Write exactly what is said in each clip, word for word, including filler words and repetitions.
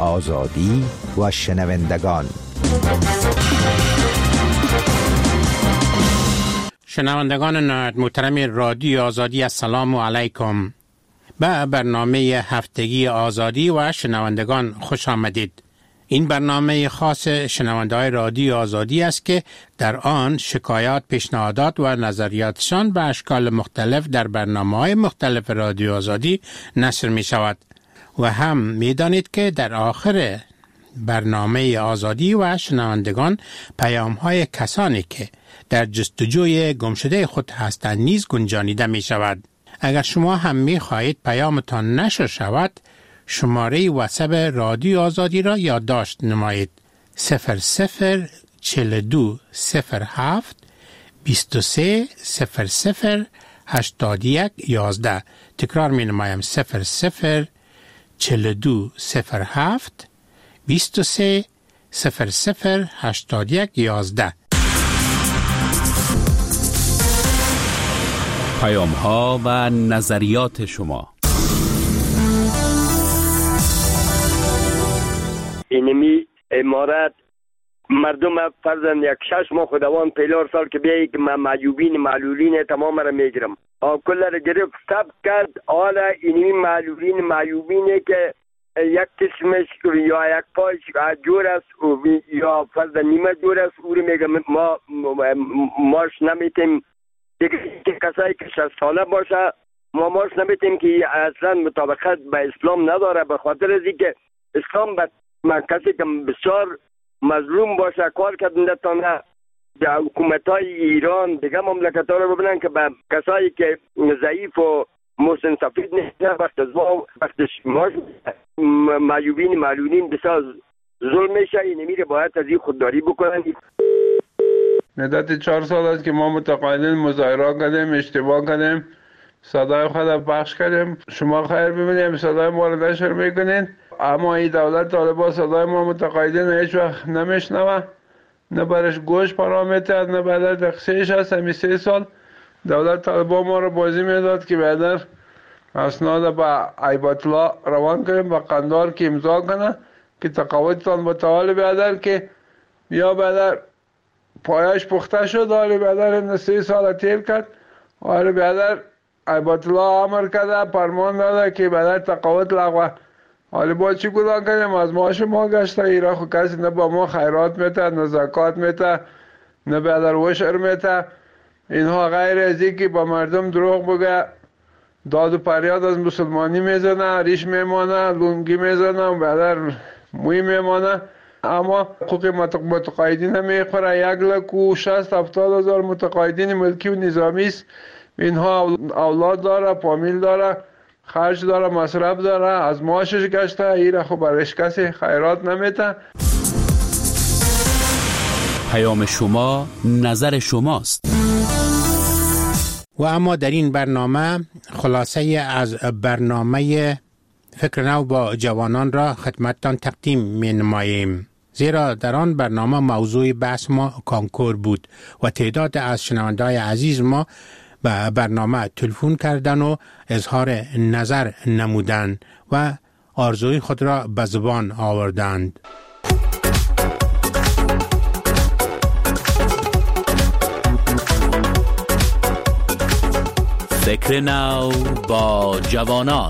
آزادی و شنوندگان. شنوندگان نهایت محترم رادیو آزادی، السلام علیکم. به برنامه هفتگی آزادی و شنوندگان خوش آمدید. این برنامه خاص شنونده‌های رادیو آزادی است که در آن شکایات، پیشنهادات و نظریاتشان به اشکال مختلف در برنامه‌های مختلف رادیو آزادی نشر می شود. و هم می دانید که در آخر برنامه آزادی و شنوندگان پیام‌های کسانی که در جستجوی گمشده خود هستند نیز گنجانیده می شود. اگر شما هم می خواهید پیامتان نشر شود، شماره واتساپ رادیو آزادی را یادداشت نمایید: صفر صفر چهل و دو صفر هفت بیست و سه صفر صفر هشتاد و یک یازده. تکرار می نمایم: صفر صفر چهل و دو صفر هفت بیست و سه صفر صفر هشتاد و یک یازده. پیام ها و نظریات شما. اینمی امارت مردم فرزند یک شش ماه خداوند پیلار سال که بیایی که من معیوبین معلولین تمام را میگیرم آن کل را گرفت سب کرد. حالا اینمی معلولین معیوبینه که یک قسمش یا یک پایش جور است یا فرد نیمه جور است او رو میگم ما ماش نمیتیم دیگه که کسایی که شصت ساله باشه ما ماش نمیتیم که اصلا مطابقت به اسلام نداره، به خاطر از اینکه اسلام به من کسی که بسیار مظلوم باشه کار کردن تانه در حکومتای ایران دیگه مملکت ها رو ببینن که به کسایی که ضعیف و محسن سفید نیست وقت از ما وقتش ماش معیوبین معلولین بسیار ظلم میشه. این میره باید از این خودداری بکنن. مدت چهار سال است که ما متقاعدین مظاهره کردیم، اشتباه کردیم، صدای خود پخش کردیم. شما خیر ببینیم صدای ما رو نشر میکنین، اما این دولت طالبان صدای ما متقاعدین هیچ وقت نمیشنوه، نه برش گوش پرامیته، نه بعد دقیقش هست. همی سه سال دولت طالبان ما رو بازی میداد که بعدر اسناد با عیبت الله روان کنیم با قندار که امضا کنه که تقاعدتان با تعالی بعدر که یا بعدر پایش پخته شد. حالی بعدر این سه سال تیر کرد. حالی بعدر عیبت الله امر کرده، فرمان داده که بعدر تقاعد لغوه. حالی با چی گناه کنیم؟ از ماش ما گشته. ایرا خود کسی نه با ما خیرات میته، نه زکات میته، نه بعدر وشر میته. اینها غیر از این که با مردم دروغ بگه، داد و پریاد از مسلمانی میزنه، ریش میمانه، لونگی میزنه و بعدر موی میمانه. اما حقوق متقاعدین نمیخوره. یک لک و شست هفتاد هزار متقاعدین ملکی و نظامی است. اینها اولاد داره، فامیل داره، خرج داره، مصرف داره، از معاشش گشته. ایره خب برش کسی خیرات نمیته. پیام شما نظر شماست. و اما در این برنامه خلاصه از برنامه فکر نو با جوانان را خدمتتان تقدیم می نماییم. زیرا در آن برنامه موضوع بحث ما کانکور بود و تعداد از شنونده‌های عزیز ما به برنامه تلفن کردن و اظهار نظر نمودند و آرزوی خود را به زبان آوردند. فکر نو با جوانان.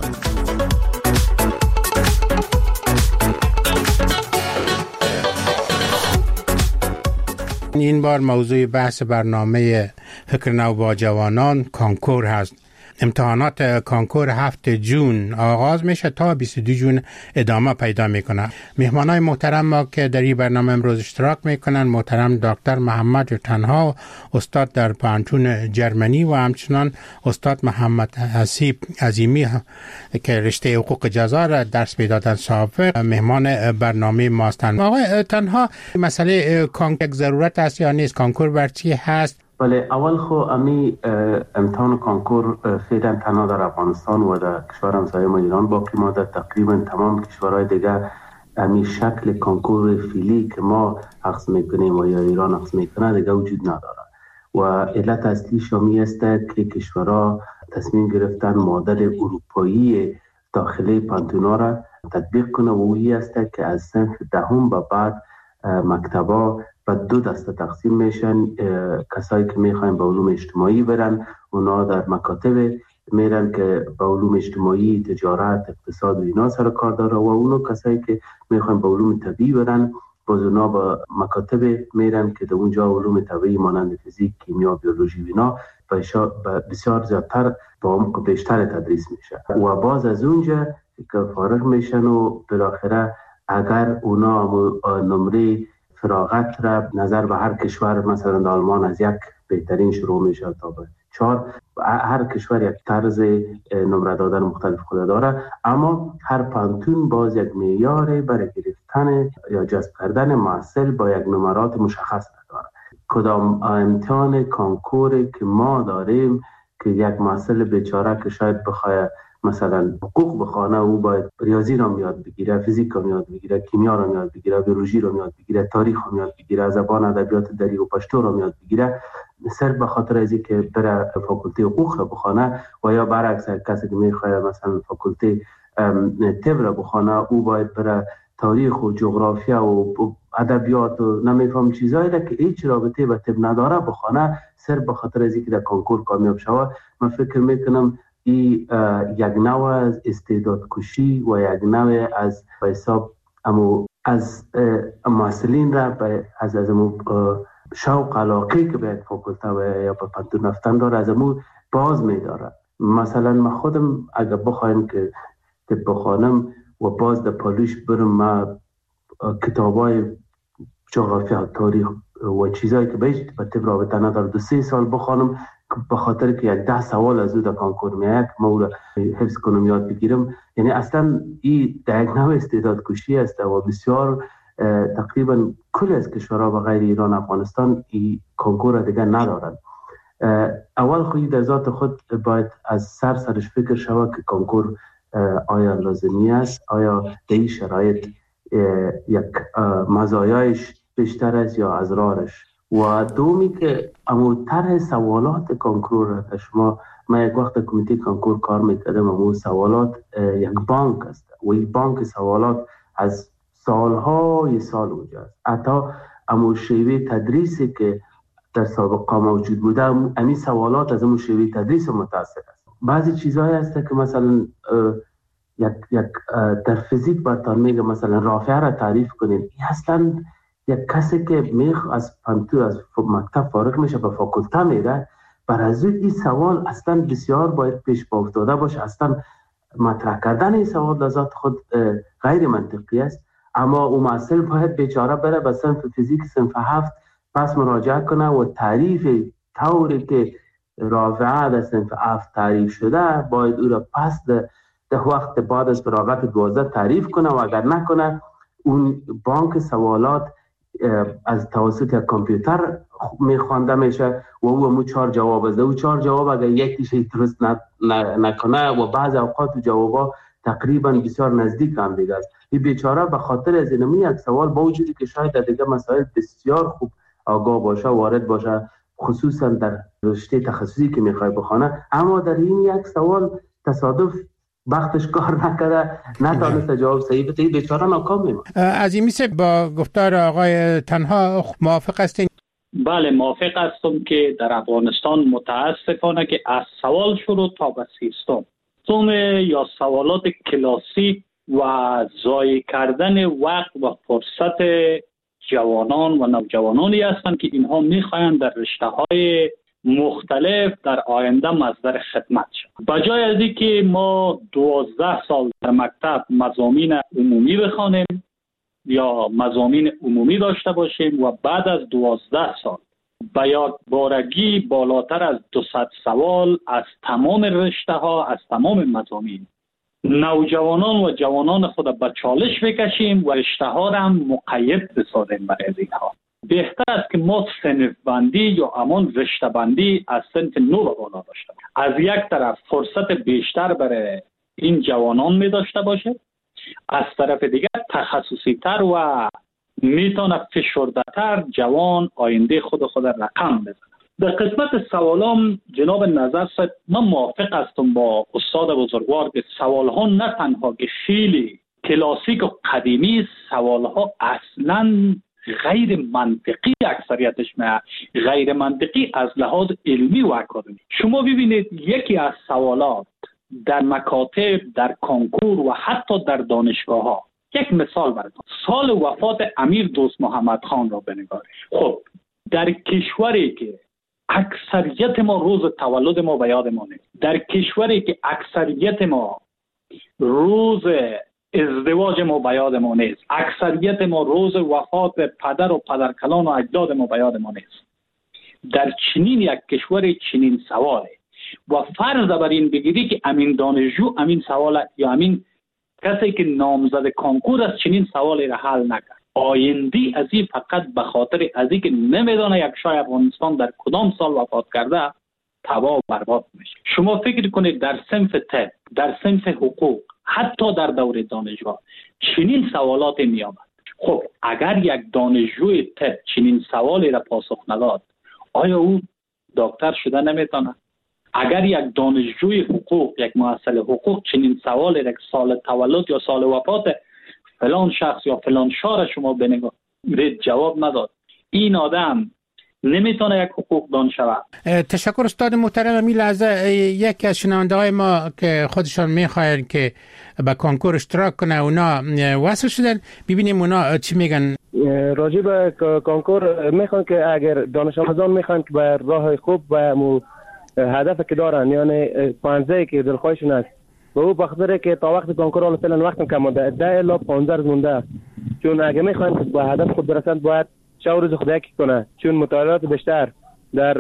این بار موضوع بحث برنامه فکر نو با جوانان کانکور هست. امتحانات کانکور هفت جون آغاز میشه تا بیست و دو جون ادامه پیدا میکنه. مهمانای محترم ما که در این برنامه امروز اشتراک میکنن محترم دکتر محمد تنها، استاد در پانتون جرمنی، و همچنان استاد محمد حسیب عظیمی که رشته حقوق جزا را درس میدادن سابق مهمان برنامه ما هستند. آقای تنها، مسئله کانکور یک ضرورت است یا نیست؟ کانکور بر چی هست؟ بله، اول خو امی امتحان کانکور فعلا تنها در افغانستان و در کشور همسایه ما ایران باقی مانده. تقریبا تمام کشورهای دیگه امی شکل کانکور فعلی که ما عکس میکنیم و یا ایران عکس میکنه دیگه وجود نداره و علت اصلی شامی است که کشورها تصمیم گرفتن مدل اروپایی داخلی پانتونا را تطبیق کنه و اویی است که از صنف دهم به بعد مکتبا به دو دسته تقسیم میشن. کسایی که میخواین به علوم اجتماعی برن اونا در مکاتب میرن که به علوم اجتماعی، تجارت، اقتصاد و اینا سر کار داره و اونو کسایی که میخواین به علوم طبیعی برن باز اونا به مکاتب میرن که در اونجا علوم طبیعی مانند فیزیک، کیمیا، بیولوژی و اینا بسیار زیادتر با عمق بیشتر تدریس میشه و باز از اونجا که فارغ میشن و بالاخره اگر اونا نمره فراغت را نظر به هر کشور، مثلا در آلمان از یک بهترین شروع میشه تا به چهار، هر کشور یک طرز نمره دادن مختلف خود داره، اما هر پانتون باز یک معیار برای گرفتن یا جذب کردن محصل با یک نمرات مشخص داره. کدام امتحان کانکوری که ما داریم که یک محصل بیچاره که شاید بخواد مثلا حقوق بخونه او باید ریاضی را یاد بگیره، فیزیک را یاد بگیره، کیمیا را یاد بگیره، بیولوژی را یاد بگیره، تاریخ را یاد بگیره، زبان ادبیات دری و پشتو را یاد بگیره، صرف به خاطر از اینکه بره فاکولته حقوق را بخونه و یا برعکس کسی که میخواد مثلا فاکولته طب را بخونه او باید بره تاریخ و جغرافیا و ادبیات و نمیفهم چیزایی را که هیچ رابطه به طب نداره بخونه صرف به خاطر از اینکه در کانکور کامیاب شود. من فکر میکنم این یک نوع از استعداد کشی و یک نوع از به حساب امو از محصلین را از از امو شوق علاقه که به یک فاکولته و یا به پانتون رفتن داره از امو باز میداره. مثلا من خودم اگر بخوایم که طب بخوانم و باز در پالوش برم ما کتابای جغرافیا، تاریخ و چیزایی که بهش به طب رابطه نداره دو سه سال بخوانم به خاطر که یک ده سوال از او در کانکور میاد ما او را حفظ کنم یاد بگیرم، یعنی اصلا این در یک نوع استعداد کشی است و بسیار تقریبا کل از کشورها و غیر ایران افغانستان این کانکور دیگه ندارن. اول خودی در ذات خود باید از سر سرش فکر شود که کانکور آیا لازمی است، آیا در این شرایط یک مزایایش بیشتر است یا اضرارش. و دومی که امو طرح سوالات کانکور را شما من یک وقت کمیته کانکور کار میکردم امو سوالات یک بانک است و این بانک سوالات از سالهای سال اونجا است. حتی امو شیوه تدریسی که در سابقه موجود بوده امی سوالات از امو شیوه تدریس متاثر است. بعضی چیزهایی هست که مثلا یک یک در فیزیک براتون میگه مثلا رافعه را تعریف کنین، این اصلا یک کسی که میخ از پانتو از مکتب فارغ میشه به فاکولته میره بر از این سوال اصلا بسیار باید پیش با افتاده باشه. اصلا مطرح کردن این سوال در ذات خود غیر منطقی است، اما اون محصل باید بیچاره بره به صنف فیزیک صنف هفت پس مراجعه کنه و تعریف طوری که رافعه در صنف هفت تعریف شده باید او را پس در وقت بعد از فراغت دوازده تعریف کنه و اگر نکنه اون بانک سوالات از توسط یک کامپیوتر میخوانده میشه و او همون چهار جواب است. او چهار جواب اگر یکیش درست نکنه و بعض اوقات جوابا تقریبا بسیار نزدیک هم دیگه است. این بیچاره به خاطر از اینمی یک سوال با وجودی که شاید در دیگه مسائل بسیار خوب آگاه باشه وارد باشه خصوصا در رشته تخصصی که میخوای بخونه، اما در این یک سوال تصادف وقتش کار نکرده نتونست جواب صحیح بده، بیچاره ناکام میمونه. از این میشه با گفتار آقای تنها موافق هستین؟ بله موافق هستم که در افغانستان متاسفانه که از سوال شروع تا به سیستم سوم یا سوالات کلاسیک و ضایع کردن وقت و فرصت جوانان و نوجوانانی هستند که اینها میخواهند در رشته‌های مختلف در آینده مصدر خدمت شد. بجای از اینکه ما دوازده سال در مکتب مضامین عمومی بخوانیم یا مضامین عمومی داشته باشیم و بعد از دوازده سال به یادبارگی بالاتر از دویست سوال از تمام رشته ها از تمام مضامین نوجوانان و جوانان خود به چالش بکشیم و رشته ها را هم مقید بسازیم برای اینها. بهتر است که ما صنف بندی یا همان رشته بندی از صنف نو به بالا داشته باشیم. از یک طرف فرصت بیشتر برای این جوانان می داشته باشه، از طرف دیگر تخصصی تر و میتونه فشرده تر جوان آینده خود خود رقم بزنه. در قسمت سوالام جناب نظر من موافق هستم با استاد بزرگوار که سوال ها نه تنها که خیلی کلاسیک و قدیمی سوالها اصلا غیر منطقی، اکثریتش نه غیر منطقی از لحاظ علمی و اکادمی. شما ببینید یکی از سوالات در مکاتب، در کنکور و حتی در دانشگاه ها، یک مثال براتون، سال وفات امیر دوست محمد خان را بنگارید. خب در کشوری که اکثریت ما روز تولد ما به یادمونه، در کشوری که اکثریت ما روز ازدواج ما به یاد ما نیست، اکثریت ما روز وفات پدر و پدرکلان و اجداد ما به یاد ما نیست، در چنین یک کشور چنین سواله و فرض بر این بگیری که امین دانشجو امین سوال یا امین کسی که نامزد کنکور است چنین سوالی را حل نکرد، آیندی از این فقط به خاطر از این که نمیدانه یک شاه افغانستان در کدام سال وفات کرده تباه و برباد میشه. شما فکر کنید در صنف طب، در صنف حقوق، حتی در دوره دانشگاه چنین سوالاتی می آمد. خب اگر یک دانشجوی طب چنین سوالی را پاسخ نداد، آیا او دکتر شده نمیتونه؟ اگر یک دانشجوی حقوق، یک محصل حقوق چنین سوالی را سال تولد یا سال وفات فلان شخص یا فلان شاه شما بنگارید جواب نداد، این آدم نمیتونه یک حقوق دان شود. تشکر استاد محترم. می لحظه یکی از شنونده های ما که خودشان میخواین که با کنکور اشتراک کنه اونا وصل شدن، ببینیم اونا چی میگن. راجع به کنکور میخوان که اگر دانش آموزان میخوان که به راه خوب و هدف که دارن، یعنی پانزده که دلخواهشون است و او بخاطر که تا وقت کنکور حالا فعلا وقتم کم مونده، ده الی پانزده روز مونده، چون اگه میخوان که به هدف خود برسند باید شب روز خودک کنه، چون مطالعات بیشتر در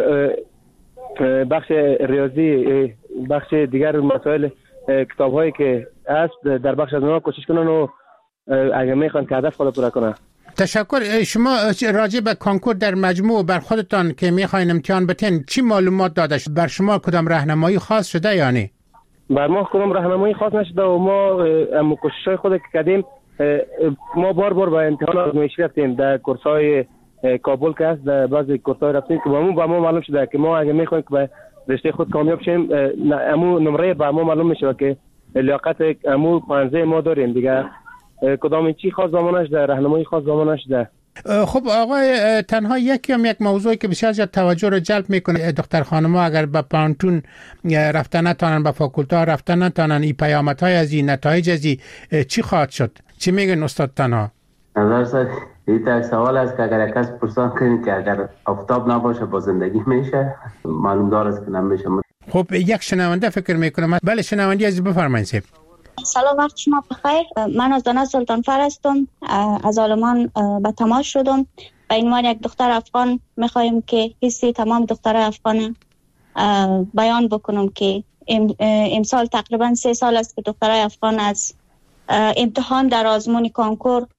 بخش ریاضی، بخش دیگر مسائل کتاب هایی که هست در بخش از اونها کوشش کنن و اگه میخوان که هدف خود پورا کنه. تشکر. شما راجع به کنکور در مجموع بر خودتان که میخواین امتحان بتین چی معلومات داده شد؟ بر شما کدام راهنمایی خاص شده یا نه؟ بر ما کدام راهنمایی خاص نشده و ما ام کوشش های خود که کردیم، ما بار بار به امتحان آزمایشی رفتیم در کورس‌های کابل که هست، در بعضی کورس‌ها رفتیم که با ما با ما معلوم شده که ما اگه میخوایم که به رشته خود کامیاب شیم، امو نمره با ما معلوم میشه که لیاقت امو پانزده ما داریم دیگه. کدام چی خاص زمانش در راهنمایی خاص زمانش ده. خب آقای، تنها یکی هم یک موضوعی که بسیار زیاد توجه رو جلب میکنه، دختر خانم‌ها اگر به پانتون رفتن نتونن، به فاکولته رفتن نتونن، این پیامدهای از این نتایج از این چی خواهد شد؟ چی میگن استاد تنها؟ نظر صد این تا سوال است که اگر کس پرسان کنید که اگر آفتاب نباشه با زندگی میشه، معلوم دار است که نمیشه. خب یک شنونده فکر میکنم. بله شنوندی عزیز بفرمایید. سلام، وقت شما بخیر. من از دانش سلطانفر هستم، از آلمان به تماس شدم. به عنوان یک دختر افغان میخوایم که حسی تمام دختر افغان بیان بکنم که امسال تقریبا سه سال است که دخترای افغان از امتحان در آزمون کنکور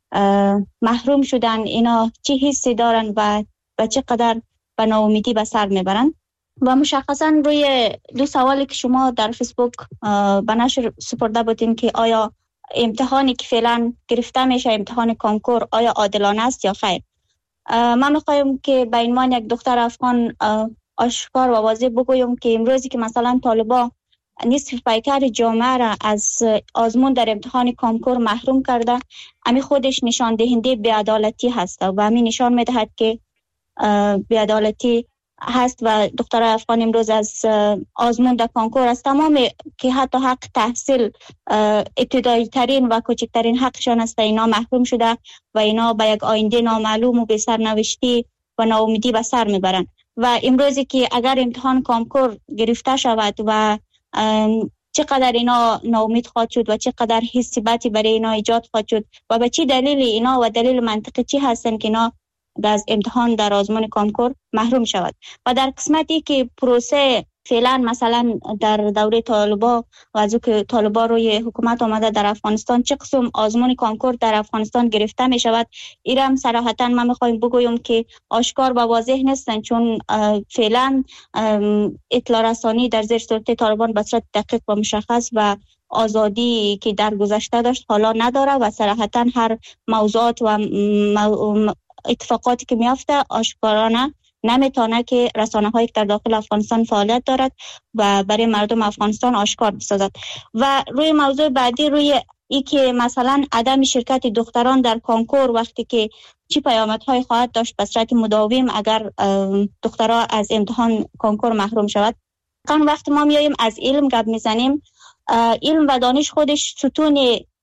محروم شدن. اینا چه حسی دارن و به چه قدر به ناامیدی به سر میبرن؟ و مشخصا روی دو سوالی که شما در فیسبوک به نشر سپرده بودین که آیا امتحانی که فعلا گرفته میشه، امتحان کنکور، آیا عادلانه است یا خیر، من میخوایم که به عنوان یک دختر افغان آشکار و واضح بگویم که امروزی که مثلا طالبا نصف پیکر جامعه را از آزمون در امتحان کنکور محروم کرده، امی خودش نشان دهنده بی‌عدالتی هست و همین نشان میدهد که بی‌عدالتی هست و دختر افغان امروز از آزمون در کنکور از تمام که حتی حق تحصیل ابتدایی ترین و کوچکترین حقشان است اینا محروم شده و اینا به یک آینده نامعلوم و به سرنوشتی و ناامیدی به سر میبرند. و امروزی که اگر امتحان کنکور گرفته شود و چقدر اینا ناامید خواهد شد و چقدر حسی بدی برای اینا ایجاد خواهد شد و به چی دلیل اینا و دلیل منطقی چی هستن که اینا از امتحان در آزمون کنکور محروم شود. و در قسمتی که پروسه فعلا مثلا در دوره طالبا و از که طالبا روی حکومت آمده در افغانستان چه قسم آزمون کنکور در افغانستان گرفته می شود، ایرم صراحتا من میخوایم بگویم که آشکار و واضح نیستن، چون فعلا اطلاع رسانی در زیر سلطه طالبان به صورت دقیق و مشخص و آزادی که در گذشته داشت حالا نداره و صراحتا هر موضوعات و مو... اتفاقاتی که میافته آشکارانه نمیتونه که رسانه هایی که در داخل افغانستان فعالیت دارد و برای مردم افغانستان آشکار بسازد. و روی موضوع بعدی، روی ای که مثلا عدم شرکت دختران در کنکور وقتی که چی پیامدهای خواهد داشت به صورت مداوم اگر دخترها از امتحان کنکور محروم شود. کان وقتی ما میاییم از علم گپ میزنیم، علم و دانش خودش ستون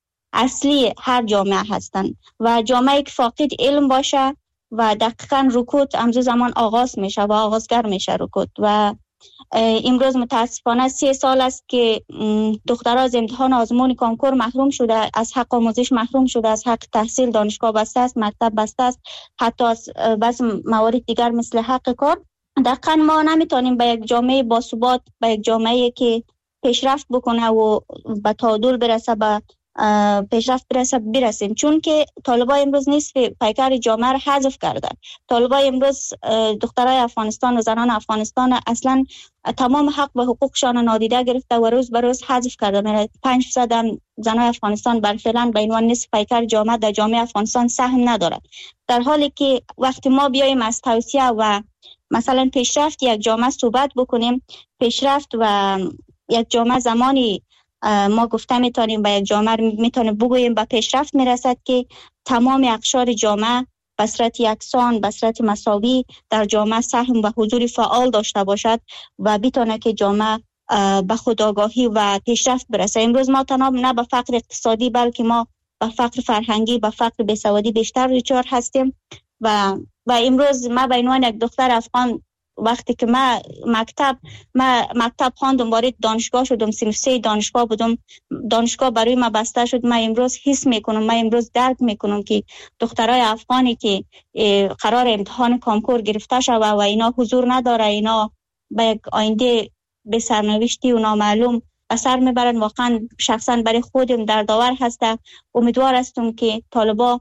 اصلی هر جامعه هستند و جامعه که فاقد علم باشه و دقیقاً رکود امروز زمان آغاز میشه و آغازگر میشه رکود. و امروز متاسفانه سه سال است که دخترها از امتحان آزمون کنکور محروم شده، از حق آموزش محروم شده، از حق تحصیل، دانشگاه بسته است، مکتب بسته است، حتی از بعض موارد دیگر مثل حق کار. دقیقاً ما نمیتونیم به یک جامعه باثبات، به یک جامعه که پیشرفت بکنه و به تعادل برسه، به پیشرفت برسه برسیم، چون که طالبان امروز نصف پیکر جامعه را حذف کردن. طالبان امروز دخترای افغانستان و زنان افغانستان اصلا تمام حق و حقوقشان نادیده گرفته و روز به روز حذف کردن. پنج درصد زنان افغانستان بر فعلا به عنوان نصف پیکر جامعه در جامعه افغانستان سهم ندارد، در حالی که وقتی ما بیایم از توسعه و مثلا پیشرفت یک جامعه صحبت بکنیم، پیشرفت و یک جامعه زمانی ما گفته میتونیم به یک جامعه میتونیم بگوییم به پیشرفت میرسد که تمام اقشار جامعه به صورت یکسان، به صورت مساوی در جامعه سهم و حضور فعال داشته باشد و بتونه که جامعه به خودآگاهی و پیشرفت برسه. امروز ما تنها نه به فقر اقتصادی بلکه ما به فقر فرهنگی، به فقر بیسوادی بیشتر دچار هستیم. و و امروز ما به عنوان یک دختر افغان وقتی که ما مکتب ما مکتب خواندم، وارد دانشگاه شدم، صنف سه دانشگاه بودم، دانشگاه برای ما بسته شد، ما امروز حس میکنم، ما امروز درک میکنم که دخترای افغانی که قرار امتحان کنکور گرفته شده و اینا حضور نداره، اینا به یک آینده به سرنوشتی و نامعلوم اثر میبرن. واقعا شخصا برای خودم دردآور هسته. امیدوار هستم که طالبا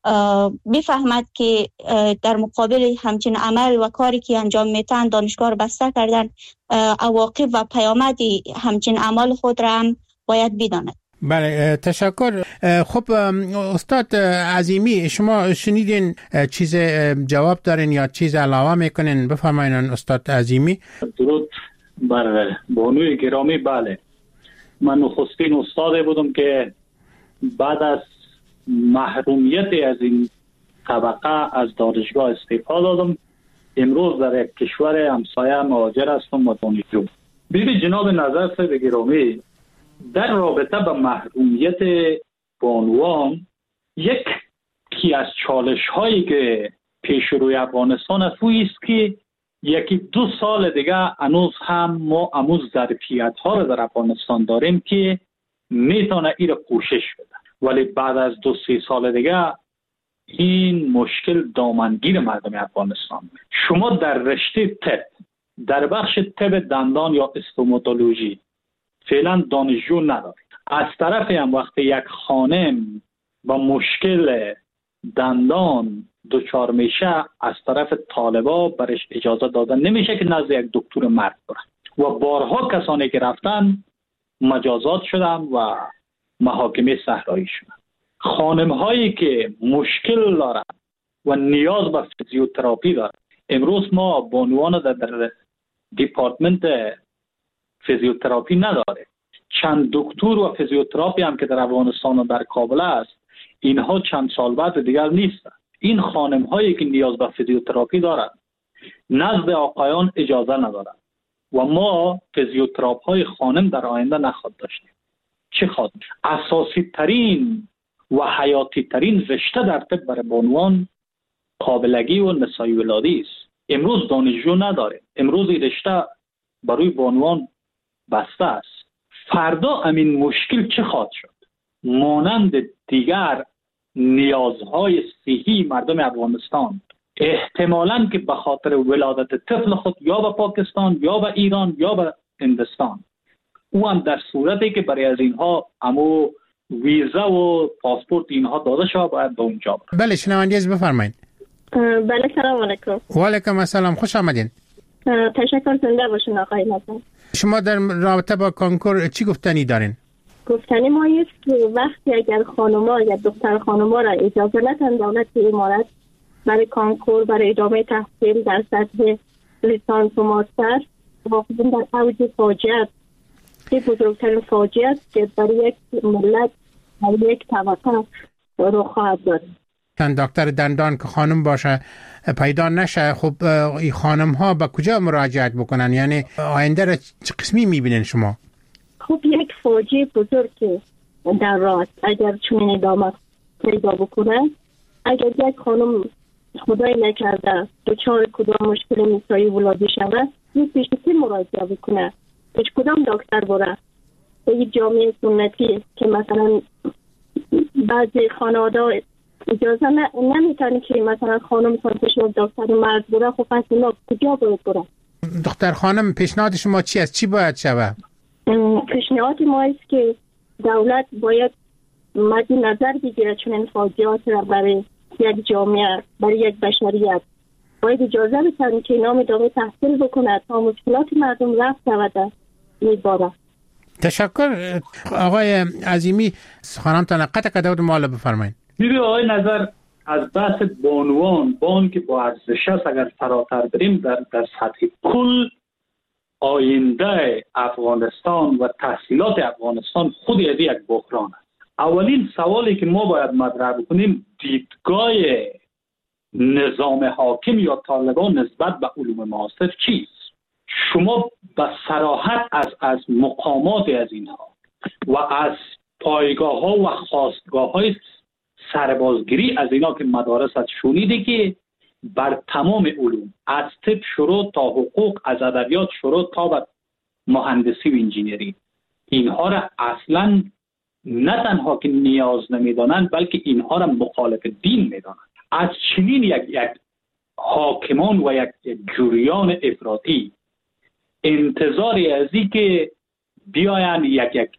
بفهمد که در مقابل همچین عمل و کاری که انجام میتن دانشگاه رو بسته کردن، عواقب و پیامد همچین عمل خود را هم باید بداند. بله، تشکر. خب استاد عظیمی، شما شنیدین چیز جواب دارین یا چیز علاوه میکنین؟ بفرمایین استاد عظیمی. درود بر بانوی گرامی. بله، من نخستین استاد بودم که بعد از محرومیت از این طبقه از دانشگاه استعفا دادم. امروز در یک کشور همسایه مهاجر هستم و دانشجو. ببین جناب نظر صاحب گرامی، در رابطه با محرومیت بانوان، یکی از چالش هایی که پیش روی افغانستان است او است که یکی دو سال دیگه هنوز هم ما اموز ظرفیت ها رو در افغانستان داریم که میتونه این رو پوشش بده، ولی بعد از دو سی سال دیگه این مشکل دامنگیر مردم افغانستان. شما در رشته طب، در بخش طب دندان یا استوماتولوژی فعلا دانشجو ندارید. از طرف هم وقتی یک خانم با مشکل دندان دچار میشه، از طرف طالبا برش اجازه داده نمیشه که نزد یک دکتر مرد بره و بارها کسانی که رفتن مجازات شدن و محاکمه صحرایی شدن. خانم هایی که مشکل دارن و نیاز به فیزیوتراپی دارن، امروز ما بانوان در, در دیپارتمنت فیزیوتراپی نداره. چند دکتر و فیزیوتراپی هم که در افغانستان و در کابل است، اینها چند سال بعد دیگر نیستن. این خانم هایی که نیاز به فیزیوتراپی دارن نزد آقایان اجازه ندارن و ما فیزیوتراپ های خانم در آینده نخواهد داشتیم. چه خواهد؟ اساسی ترین و حیاتی ترین رشته در طب برای بانوان قابلگی و نسای ولادی است. امروز دانشجو نداره، امروز این رشته برای بانوان بسته است. فردا همین مشکل چه خواهد شد؟ مانند دیگر نیازهای صحی مردم افغانستان احتمالاً که به خاطر ولادت طفل خود یا به پاکستان یا به ایران یا به هندوستان، او هم در صورتی که برای از اینها امو ویزا و پاسپورت اینها داده شود باید به اونجا برد. بله، شنوندگی بفرمایید. بله، سلام علیکم. و علیکم السلام، خوش آمدین. تشکر، زنده باشین آقای نظر. شما در رابطه با کنکور چی گفتنی دارین؟ گفتنی ما است که وقتی اگر خانوما یا دختر خانوما را اجازه ندن دولت امارات برای کنکور، برای ادامه تحصیل در سطح لیسانس و ماستر، واقعا در اوج فاجعه است. این بزرگترین فاجعه است که برای یک ملت یک طبقه رو خواهد داد. دکتر دندان که خانم باشه پیدا نشه، خب این خانم ها به کجا مراجعت بکنن؟ یعنی آینده را چه قسمی میبینین شما؟ خب یک فاجعه بزرگ که در راه اگر چون ادامه پیدا بکنه، اگر یک خانم خدای نکرده دچار کدام مشکل نسایی ولادی شود، یک پیش که مراجعه بکنه، هیچ کدام دکتر بره به یک جامعه سنتی که مثلا بعضی خانواده اجازه نمیتونه که مثلا خانم پیش دکتر مرد بره، خب پس اینا کجا باید بره؟ دختر خانم پیشنهاد شما چی است؟ چی باید شود؟ پیشنهاد ما است که دولت باید مد نظر بگیره چون این فاجعات را برای یک جامعه، برای یک بشریت باید اجازه بتونه که نام ادامه تحصیل بکنه تا مشکلات مردم رفع شود. میباره. تشکر آقای عظیمی. خانمتان قطع قدود مالا بفرمایید. میبی آقای نظر از بحث بانوان بان که با ارزش است اگر فراتر بریم در, در سطح کل آینده افغانستان و تحصیلات افغانستان خود از یک بحران است. اولین سوالی که ما باید مطرح بکنیم دیدگاه نظام حاکم یا طالبان نسبت به علوم معاصر چیست؟ شما به صراحت از از مقامات از اینها و از پایگاه ها و خواستگاه های سربازگیری از اینا که مدارس شنیده که بر تمام علوم از طب شروع تا حقوق، از ادبیات شروع تا به مهندسی و انجینری، اینها را اصلا نه تنها که نیاز نمیدانند بلکه اینها را مخالف دین میدانند. از چنین یک یک حاکمان و یک, یک جریان افراطی انتظاری از این که بیاین یک یک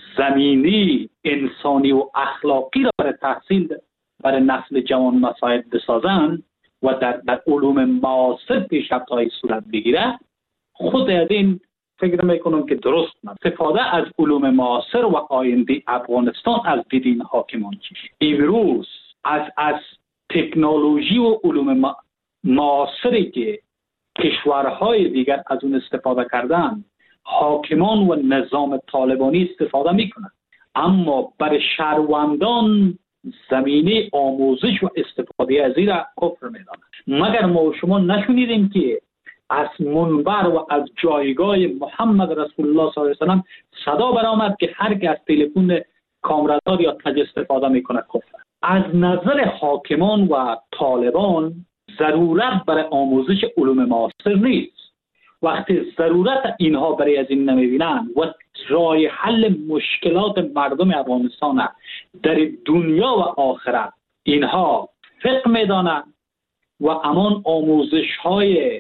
زمینی انسانی و اخلاقی را برای تحصیل برای نسل جوان مساعد بسازند و در, در علوم معاصر پیشرفت‌های صورت بگیره، خود از این فکر میکنم که درست نه. استفاده از علوم معاصر و آینده افغانستان از دید این حاکمان چیست؟ امروز از از تکنولوژی و علوم معاصری که کشورهای دیگر از اون استفاده کردن، حاکمان و نظام طالبانی استفاده میکنند، اما برای شهروندان زمینه آموزش و استفاده از این را کفر میدانند. مگر ما و شما نشنیدیم که از منبر و از جایگاه محمد رسول الله صلی الله علیه و سلم صدا برآمد که هر کی از تلفن کامرادار یا تج استفاده میکنه کفر. از نظر حاکمان و طالبان ضرورت برای آموزش علوم معاصر نیست. وقتی ضرورت اینها برای از این نمیبینن و راه حل مشکلات مردم افغانستان در دنیا و آخرت اینها فقه میدانن و امان آموزش های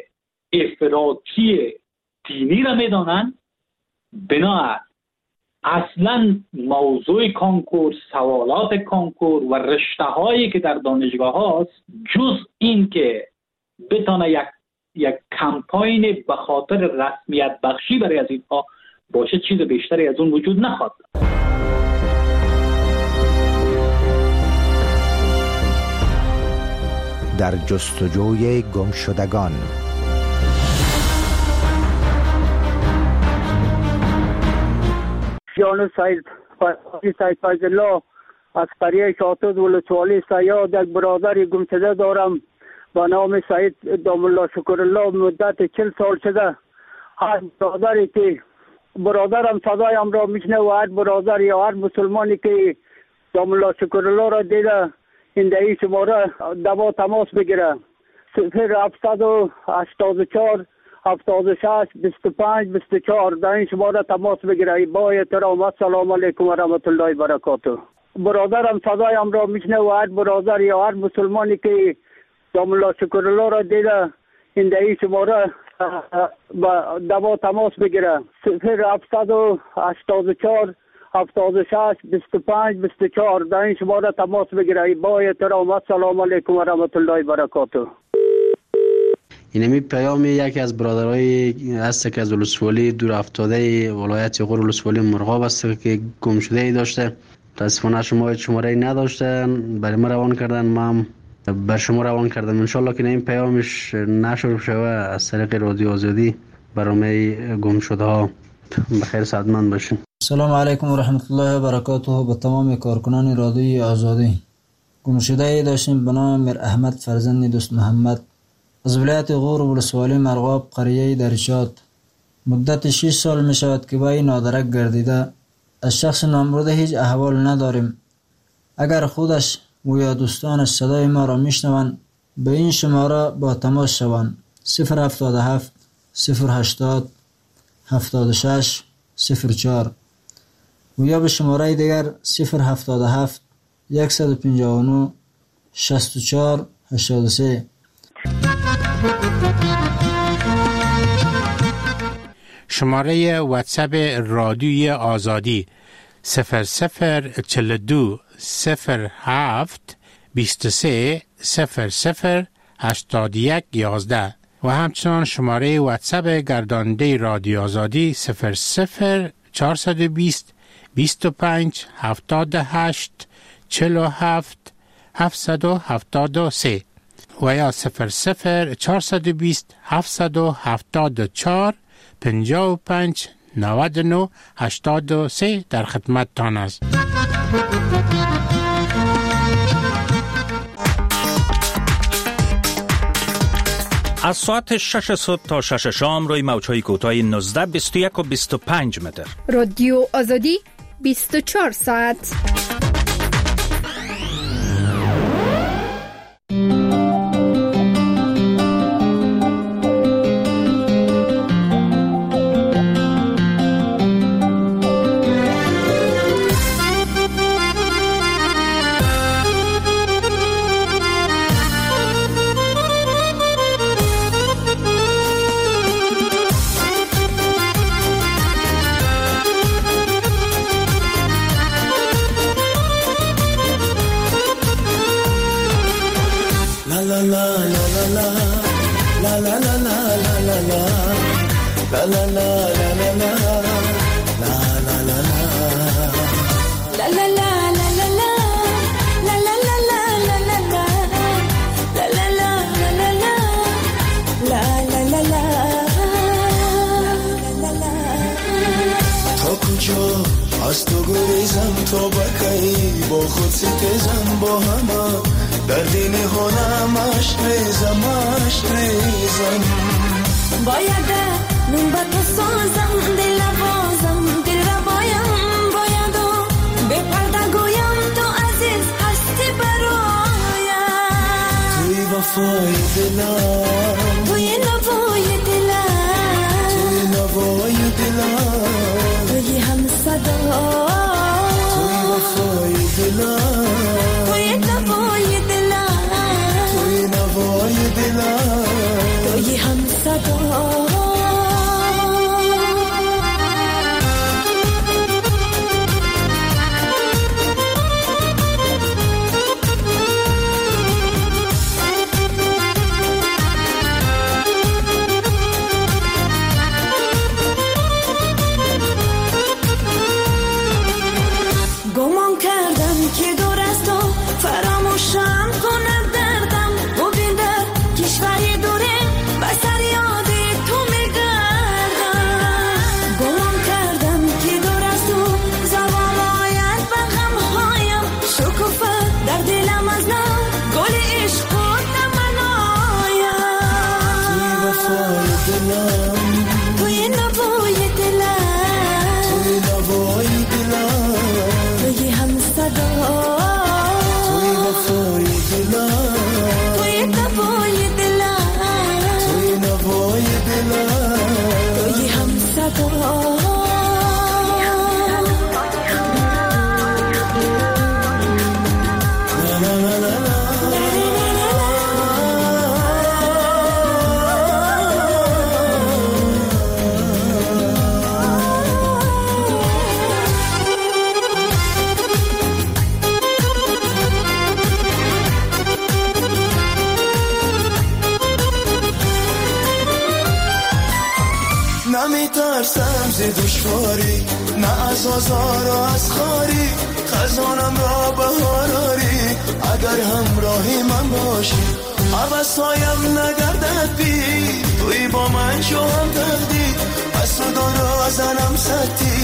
افراطی دینی را میدانن، بنابراین اصلا موضوع کانکور، سوالات کانکور و رشته هایی که در دانشگاه هاست جز این که بتانه یک یک کمپاین به خاطر رسمیت بخشی برای از اینها باشه، چیز بیشتری از اون وجود نخواهد. در جستجوی گمشدگان. جان سید سید فیض الله از قریه شاطد ولسوالی سیاد یک برادر گمشده دارم با نام سید دام الله شکر الله. مدت چل سال شده هر برادری که برادرم صدایم را میشنه و هر برادر یا هر مسلمانی که دام الله شکر الله را دیده این دهی شماره دوا تماس بگیره. صفر هفتصد و هشتاد و چهار هفتاد و شش بیست و پنج بیست و چهار در این شماره تماس بگیره. با احترام السلام علیکم و رحمت الله و برکاته. برادرم صدایم را میشنه و هر برادر یا هر مسلمانی که دام الله شکر الله را دیده این دهی شماره با دوا تماس بگیره. صفر هفتصد و هشتاد و چهار هفتاد و شش بیست و پنج بیست و چهار در این شماره تماس بگیره. با احترام السلام علیکم و رحمت الله و برکاته. اینمی پیام یکی از برادرای هست که از ولسوالی دور افتاده ولایت غور ولسوالی مرغاب است که گم شده ای داشته. متاسفانه شما شماره نداشته، برای ما روان کردن، ما بر شما روان کردم. انشالله که این پیامش نشر شوه از طریق رادیو آزادی برای گم شده ها. بخیر سعادتمند باشین. سلام علیکم و رحمت الله و برکاته به تمام کارکنان رادیوی آزادی. گمشده داشتیم به نام میر احمد فرزند دوست محمد از ولایت غور و ولسوالی مرغاب قریه درشاد. مدت شش سال می شود که با این نادرک گردیده. از شخص نامبرده هیچ احوال نداریم. اگر خودش و یا دوستانش صدای ما را میشنوند به این شماره با تماس شوند: صفر هفتاد و هفت صفر هشتاد هفتاد و شش صفر چهار و یا به شماره دیگر صفر هفتاد و هفت صد و پنجاه و نه شصت و چهار هشتاد و سه. شماره واتساپ رادیوی آزادی صفر صفر چهل و دو صفر هفت بیست و سه صفر صفر هشتاد و یک یازده و همچنان شماره واتساپ گرداننده رادیو آزادی صفر صفر چهارصد و بیست بیست و پنج هفتاد و هشت چهل و هفت هفتصد و هفتاد و سه و یا صفر صفر چهارصد و بیست هفتصد و هفتاد و چهار پنجاه و پنج نود و نه هشتاد و سه در خدمت تان است. از ساعت شش صبح تا شش شام روی موج‌های کوتاه نوزده بیست و یک و بیست و پنج متر. رادیو آزادی بیست و چهار ساعت. از تو گریزم تا بکی با خود ستیزم با همه در دین هنم عشق ریزم عشق ریزم باید نون با تو سازم دل بازم دل را بایم باید به پرده گویم تو عزیز هستی برایم توی وفای دلم توی نوای دلم توی نوای دلم توی هم صدا توی وفای دلم توی نوای دلم توی نوای دلم توی هم صدا. نمیترسم ز دشواری نه از آزار و از خاری خزانم را بهاراری اگر همراهی من باشی حوثایم نگردد بی توی با من شو هم تقدیر از تو را زنم ستی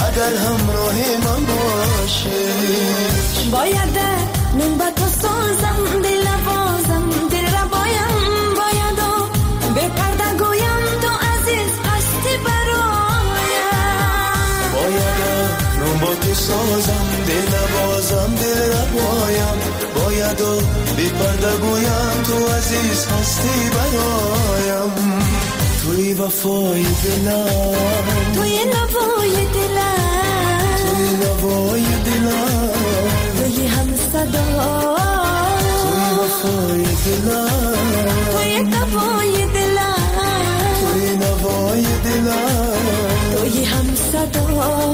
اگر همراه من باشی. باید نون با تو سازم دل بازم دل را بایم باید به پرده گویم تو عزیز هستی برایم. باید نون با تو سازم دل بازم دل را بایم باید به پرده گویم تو عزیز هستی برایم. توی وفای دلم توی نوای دلم توی نوای دلم توی هم صدا توی وفای دلم توی نوای دلم توی نوای دلم توی هم صدا.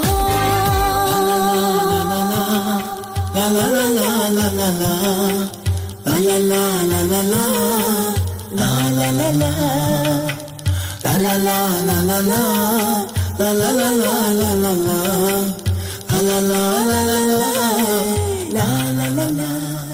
لا لا لا لا لا لا لا لا لا لا لا لا لا لا لا La la la la la la la la la la la la la la la la la la la.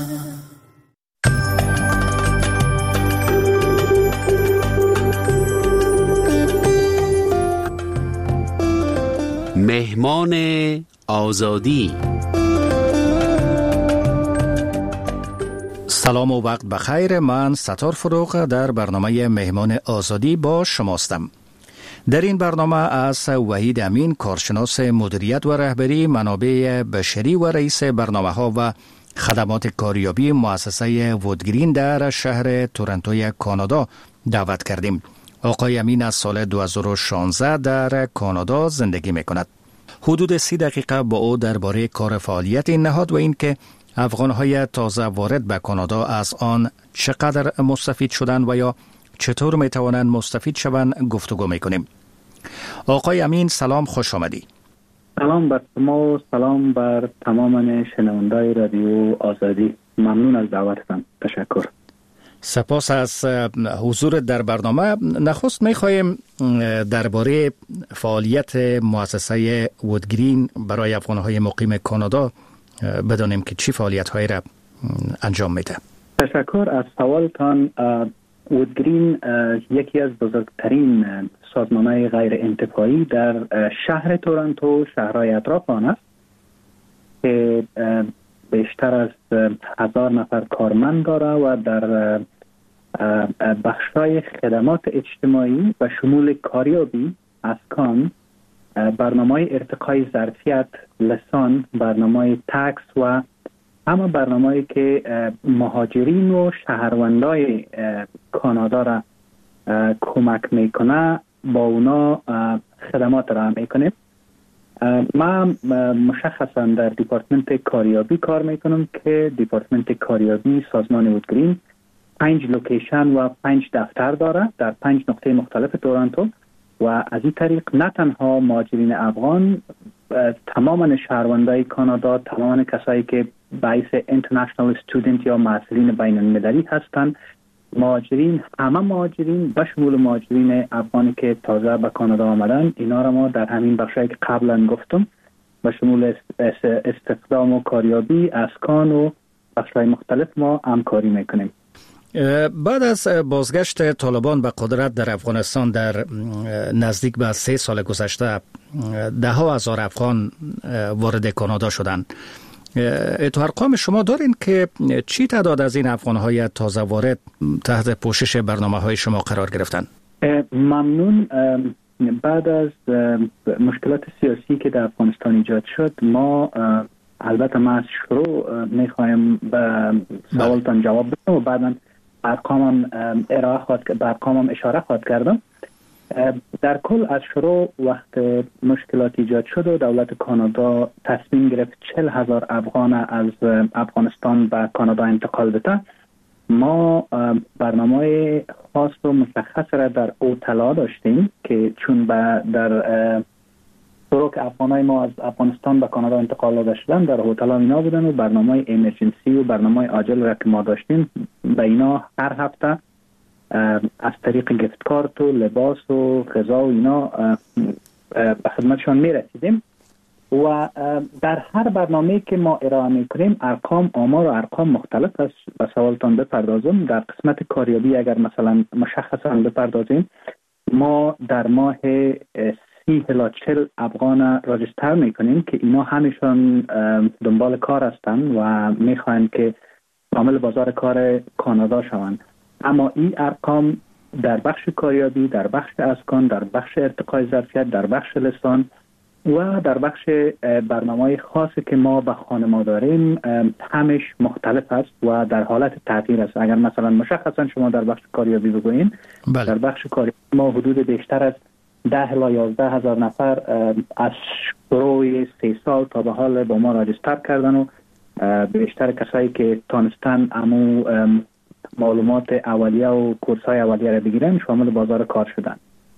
مهمان آزادی. سلام و وقت بخیر. من ستار فروغ در برنامه مهمان آزادی با شماستم. در این برنامه از وحید امین، کارشناس مدیریت و رهبری منابع بشری و رئیس برنامه ها و خدمات کاریابی مؤسسه وودگرین در شهر تورنتوی کانادا دعوت کردیم. آقای امین از سال دو هزار و شانزده در کانادا زندگی می کند. حدود سی دقیقه با او درباره کار فعالیت این نهاد و اینکه افغان‌های تازه وارد به کانادا از آن چقدر مستفید شدند و یا چطور می‌توانند مستفید شوند گفتگو می‌کنیم. آقای امین سلام، خوش آمدی. سلام بر شما و سلام بر تمام شنوندگان رادیو آزادی. ممنون از دعوتتان. تشکر. سپاس از حضور در برنامه. نخست می‌خوایم درباره فعالیت مؤسسه وودگرین برای افغان‌های مقیم کانادا بدانیم که چی فعالیت‌هایی را انجام میده. تشکر از سوالتان. وودگرین یکی از بزرگترین سازمان‌های غیر انتفاعی در شهر تورنتو، شهرهای اطراف آن است که بیشتر از هزار نفر کارمند داره و در بخش‌های خدمات اجتماعی و شمول کاریابی، اسکان، برنامه ارتقای ظرفیت، لسان، برنامه تکس و همه برنامه‌ای که مهاجرین و شهروندای کانادا را کمک میکنه با اونا خدمات را میکنیم. من مشخصا در دیپارتمنت کاریابی کار میکنم که دیپارتمنت کاریابی سازمان وودگرین پنج لوکیشن و پنج دفتر داره در پنج نقطه مختلف تورنتو و از این طریق نه تنها مهاجرین افغان، تماما شهروندای کانادا، تماما کسایی که باعث اینترنشنال استودنت یا محصلین بین المللی هستند، مهاجرین، همه مهاجرین به شمول مهاجرین افغانی که تازه به کانادا آمدن، اینا را ما در همین بخشایی که قبلا گفتم به شمول استخدام و کاریابی، اسکان و بخشای مختلف ما همکاری میکنیم. بعد از بازگشت طالبان به قدرت در افغانستان در نزدیک به سه سال گذشته، ده ها هزار افغان وارد کانادا شدند. تو ارقام شما دارین که چی تعداد از این افغان‌های تازه وارد تحت پوشش برنامه‌های شما قرار گرفتن؟ ممنون. بعد از مشکلات سیاسی که در افغانستان ایجاد شد، ما البته ما از شروع میخوایم به سوالتان جواب بدم و بعداً ارقامم ارائه خواهد به ارقامم اشاره خواهد کردم. در کل از شروع وقت مشکلات ایجاد شد و دولت کانادا تصمیم گرفت چهل هزار افغان از افغانستان به کانادا انتقال بده، ما برنامه خاص و مشخص را در اوتلا داشتیم که چون در طرق افغانای ما از افغانستان به کانادا انتقال داده شدن در هتل اینا بودن و برنامه ایمرجنسی و برنامه عاجل را که ما داشتیم به اینا هر هفته از طریق گفت کارت و لباس و غذا و اینا به خدمتشان می رسیدیم و در هر برنامه که ما ارائه می کنیم ارقام آمار و ارقام مختلف است. به سوالتان بپردازم. در قسمت کاریابی اگر مثلا مشخصا بپردازیم، ما در ماه سی الی چهل افغان راجستر میکنیم که اینا همیشون دنبال کار هستن و میخواین که عامل بازار کار کانادا شوند. اما این ارقام در بخش کاریابی، در بخش اسکان، در بخش ارتقای ظرفیت، در بخش لسان و در بخش برنامه‌های خاصی که ما به خانما داریم همش مختلف است و در حالت تغییر است. اگر مثلا مشخصا شما در بخش کاریابی بگوییم، بله. در بخش کاریابی ما حدود بیشتر از ده الی یازده هزار نفر از شروع سه سال تا به حال با ما راجستر کردن و بیشتر کسایی که تانستن امو معلومات اولیه و کورس‌های اولیه را بگیرن شامل بازار کار شدن.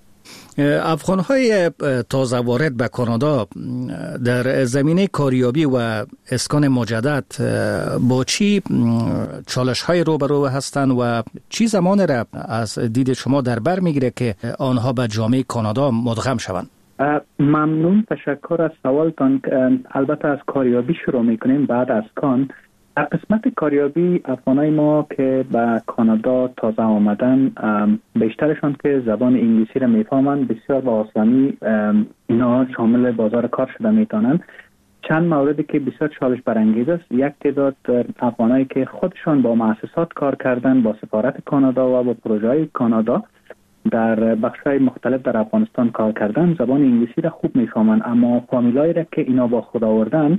افغان‌های تازه وارد به کانادا در زمینه کاریابی و اسکان مجدد با چی چالش‌های روبرو هستند و چی زمان را از دید شما در بر میگیره که آنها به جامعه کانادا مدغم شوند؟ ممنون، تشکر از سوالتان. البته از کاریابی شروع میکنیم بعد از کان. در قسمت کاریابی افغانای ما که به کانادا تازه آمدن بیشترشان که زبان انگلیسی را میفهمند بسیار با آسانی اینا شامل بازار کار شده میتونن. چند موردی که بسیار چالش برانگیز است، یک تعداد افغانایی که خودشان با مؤسسات کار کردن، با سفارت کانادا و با پروژه‌های کانادا در بخش‌های مختلف در افغانستان کار کردن، زبان انگلیسی را خوب میفهمند، اما فامیلایی را که اینا با خود آوردن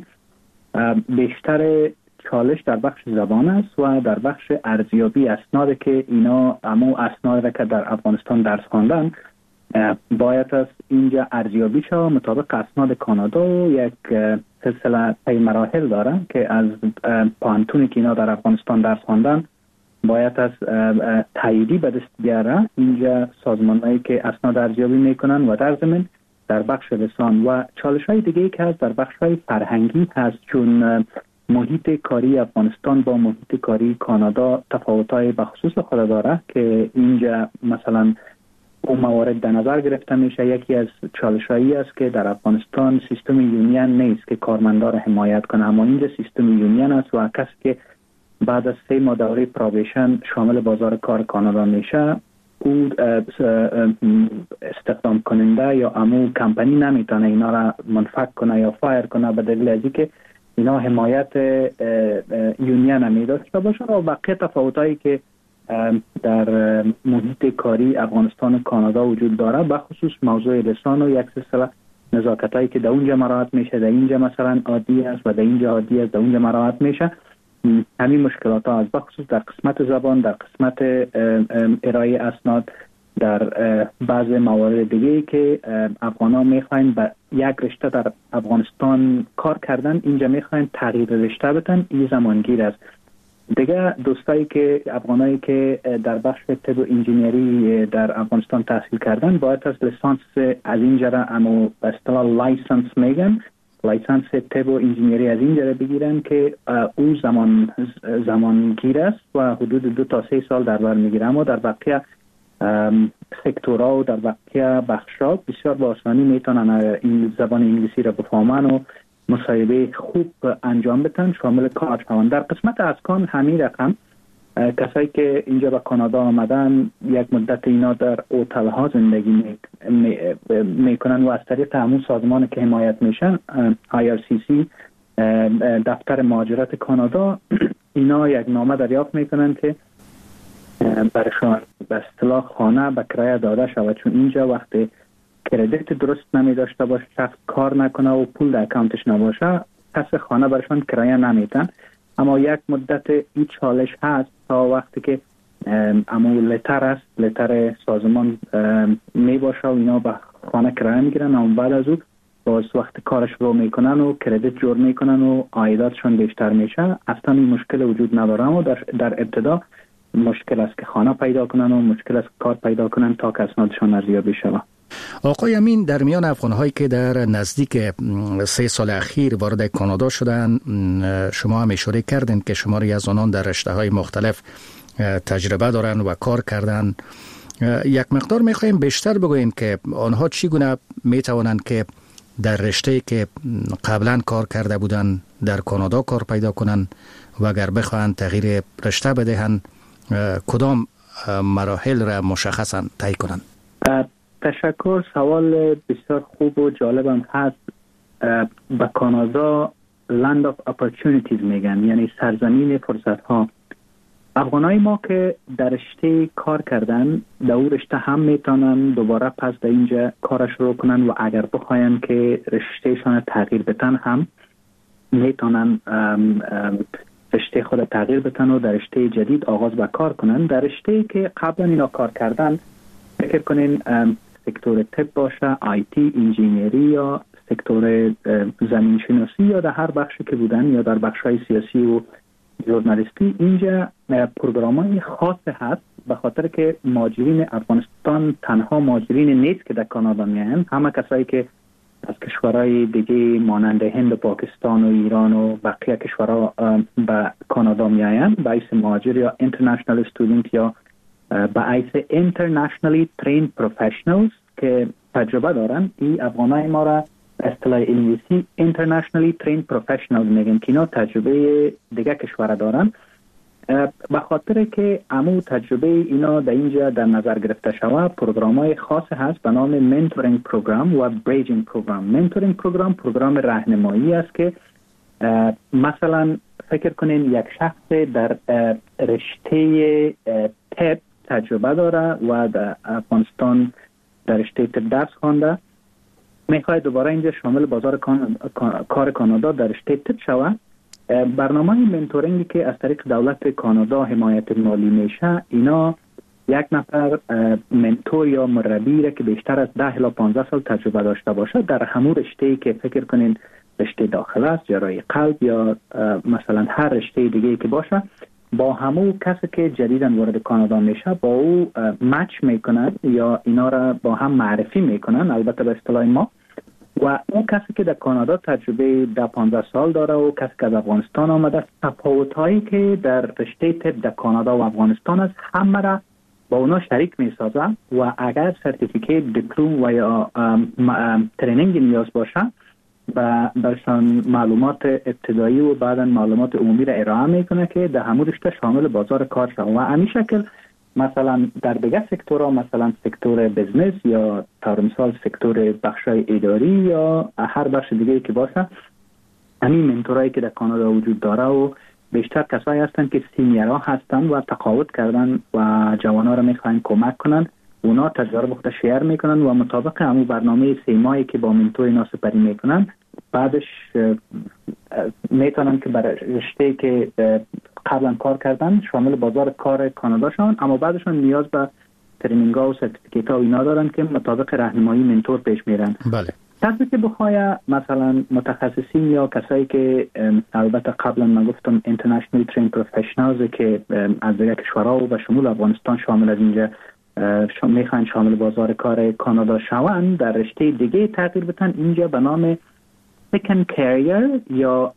بیشتر چالش در بخش زبان است و در بخش ارزیابی اسناد که اینا امو اسناد را که در افغانستان درس خواندن باید از اینجا ارزیابی شود مطابق اسناد کانادا و یک سلسله پی مراحل داره که از پانتونی که اینا در افغانستان درس خواندن باید از تاییدی به دست بیاره. اینجا سازمانایی که اسناد ارزیابی میکنن و در ضمن در بخش لسان و چالش های دیگه که هست در بخش های فرهنگی هست، چون محیط کاری افغانستان با محیط کاری کانادا تفاوت‌های بخصوص خود داره که اینجا مثلا اون موارد در نظر گرفته میشه. یکی از چالش‌هایی است که در افغانستان سیستم یونین نیست که کارمندان را حمایت کنه، اما اینجا سیستم یونین است و کسی که بعد از سه ماه دوره پروبیشن شامل بازار کار کانادا میشه او استخدام کننده یا امو کمپانی نمیتونه اینا را منفک کنه یا فایر کنه به دلیل از اینکه اینا حمایت یونین میداشته باشه. و بقیه تفاوتایی که در محیط کاری افغانستان و کانادا وجود داره به خصوص موضوع لسان و یک سلسله نزاکتایی که در اونجا مراعات میشه، در اینجا مثلا عادی است و در اینجا عادی است، در اونجا مراعات میشه. همین مشکلات ها از بخصوص در قسمت زبان، در قسمت ارائه اسناد، در بعض موارد دیگه که افغان ها میخواین به یک رشته در افغانستان کار کردن اینجا میخواین تغییر رشته بدن، این زمانگیر است. دیگه دوستایی که افغانایی که در بخش طب و انجینیری در افغانستان تحصیل کردن باید از لیسانس از اینجا را امو به اصطلاح لایسنس میگن، لایسنس طب و انجینیری از اینجا را بگیرن که او زمان زمانگیر است و حدود دو تا سه سال در بر میگیره. اما در بقیه سکتورها و در بقیه بخش‌ها بسیار با آسانی میتونن این زبان انگلیسی را بفهمن و مصاحبه خوب انجام بدن، شامل کار شوند. در قسمت اسکان همین رقم کسایی که اینجا به کانادا آمدن یک مدت اینا در هتل ها زندگی میکنن و از طریق همون سازمان که حمایت میشن آی آر سی سی دفتر مهاجرت کانادا اینا یک نامه دریافت میکنن که برشان به اصطلاح خانه به کرایه داده شود، چون اینجا وقتی کردیت درست نمی داشته باشه، شخص کار نکنه و پول در اکانتش نباشه، کس خانه برشان کرایه نمیتن. اما یک مدت این چالش هست تا وقتی که اما لتر است، لتر سازمان می باشه و اینا به خانه کرایه میگیرن، اما بعد از او باز وقت کارش رو میکنن و کردیت جور میکنن و عایداتشون بیشتر میشه. اصلا این مشکل وجود نداره و در, در ابتدا مشکل است که خانه پیدا کنن و مشکل است کار پیدا کنن تا که اسنادشون ارزیابی شود. آقای امین، در میان افغان‌هایی که در نزدیک سه سال اخیر وارد کانادا شدن شما هم اشاره کردین که شماری از آنان در رشته‌های مختلف تجربه دارن و کار کردن. یک مقدار می‌خوایم بیشتر بگوین که آنها چگونه می‌توانند که در رشته‌ای که قبلا کار کرده بودن در کانادا کار پیدا کنن و اگر بخواهند تغییر رشته بدهند کدام مراحل را مشخصاً طی کنند؟ تشکر. سوال بسیار خوب و جالبم هست. به کانادا Land of Opportunities میگن، یعنی سرزمین فرصت ها. افغانای ما که در رشته کار کردن در اون رشته هم میتونن دوباره پس در اینجا کار شروع کنن و اگر بخواین که رشتهشان تغییر بتن هم میتونن رشته خود تغییر بتن و در رشته جدید آغاز به کار کنن. در رشته که قبلا اینا کار کردن فکر کنین سکتور طب باشه، آی تی، انجینیری یا سکتور زمین شناسی یا در هر بخشی که بودن یا در بخش‌های سیاسی و ژورنالیستی، اینجا پروگرام‌های خاص هست به خاطر که مهاجرین افغانستان تنها مهاجرین نیست که در کانادا میان، همه کسایی که از کشورهای دیگه مانند هند و پاکستان و ایران و بقیه کشورها به کانادا میآیند به حیث مهاجر یا اینترنشنال استودنت یا به حیث اینترنشنالی ترین پروفشنالز که تجربه دارن. این افغانای ما را اصطلاح انگلیسی اینترنشنالی ترین پروفشنال میگن که اینا تجربه دیگه کشور دارن. به خاطر که امو تجربه اینا در اینجا در نظر گرفته شود، پروگرام‌های خاص هست به نام منتورینگ پروگرام و بریجینگ پروگرام. منتورینگ پروگرام پروگرام راهنمایی است که مثلا فکر کنین یک شخص در رشته طب تجربه داره و در افغانستان در رشته طب درس خوانده، میخواد دوباره اینجا شامل بازار کان... کار کانادا در رشته طب شود. برنامه منتورینگی که از طریق دولت کانادا حمایت مالی میشه، اینا یک نفر منتور یا مربی را که بیشتر از ده الی پانزده سال تجربه داشته باشه در همون رشته‌ای که فکر کنین رشته داخل است، جراحی قلب یا مثلا هر رشته دیگه که باشه، با همون کسی که جدیداً وارد کانادا میشه با او مچ میکنن یا اینا را با هم معرفی میکنن، البته به اصطلاح ما. و اون کسی که در کانادا تجربه ده پانزده سال داره و کسی که از افغانستان آمده، تفاوت‌هایی که در رشته طب در کانادا و افغانستان است همه را با اونا شریک میسازه و اگر سرتیفیکیت، دیپلم و یا ترینینگ نیاز باشه و برشان معلومات ابتدایی و بعدا معلومات عمومی را ارائه میکنه که در همون رشته شامل بازار کار شود. و همین شکل مثلا در دیگه سکتورها، مثلا سکتور بزنس یا طور مثال سکتور بخشای اداری یا هر بخش دیگه که باشه، همین منتورایی که در کانادا وجود داره و بیشتر کسایی هستن که سینیرها هستن و تقاعد کردن و جوانا را میخواین کمک کنن، اونا تجربه خود شیر میکنن و مطابق همون برنامه سه ماهی که با منتور اینا سپری میکنن، بعدش میتونن که برای رشته که قبلا کار کردن شامل بازار کار کانادا شون، اما بعدشون نیاز به ترینینگ ها و سرتیفیکیت ها اینا دارن که مطابق راهنمایی منتور پیش میرن. بله. کسی که بخواه مثلا متخصصین یا کسایی که البته قبلا من گفتم اینترنشنال ترین پروفشنالز که از دیگه کشورها و شمول افغانستان شامل از اینجا میخوان شامل بازار کار کانادا شوند، در رشته دیگه تغییر بتن، اینجا به نام سکند کریر یا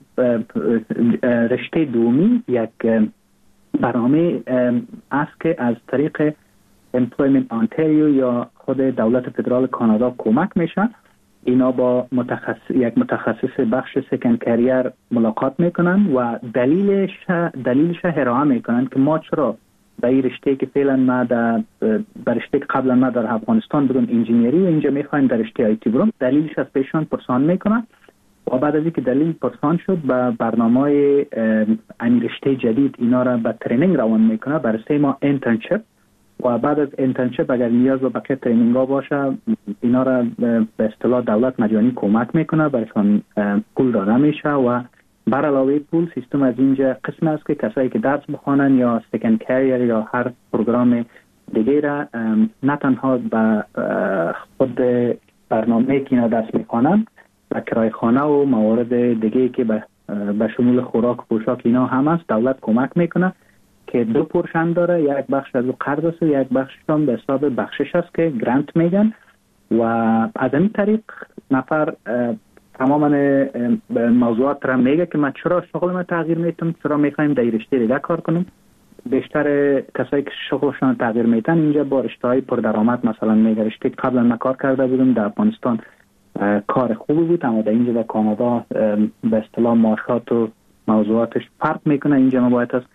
رشته دومی یک برنامه است که از طریق Employment Ontario یا خود دولت فدرال کانادا کمک میشن. اینا با متخصص یک متخصص بخش سکند کریر ملاقات میکنن و دلیلش دلیلش ارائه میکنن که ما چرا به این رشته که فعلا ما در رشته قبلا ما در افغانستان بودم انجینیری و اینجا میخوایم در رشته آی تی برم، دلیلش از پیشان پرسان میکنن و بعد از اینکه دلیل پرسان شد به برنامه این رشته جدید اینا را به ترینینگ روان میکنه بر اساس ما اینترنشیپ و بعد از اینترنشیپ اگر نیاز به بقیه ترینینگ ها باشه اینا را به اصطلاح دولت مجانی کمک میکنه، برشان پول داده میشه و بر علاوه پول سیستم از اینجا قسم است که کسایی که درس بخوانن یا سکند کریر یا هر پروگرام دیگه را نه تنها به خود برنامه که اینا درس میخوانن و کرای خانه و موارد دیگه که به به شمول خوراک و پوشاک اینا هم است، دولت کمک میکنه که دو پورشن داره، یک بخش از قرض است و یک بخش هم به حساب بخشش است که گرانت میگن و از این طریق نفر تماما موضوعات را میگه که من چرا شغل ما تغییر میتم، چرا میخوایم در رشته دیگه کار کنم. بیشتر کسایی که شغلشان تغییر میتن اینجا با رشته‌های پردرآمد مثلا میگه رشته قبلا من کار کرده بودم در افغانستان کار خوبی بود، اما در اینجا در کانادا به اصطلاح معاشات و موضوعاتش فرق میکنه، اینجا ما باید از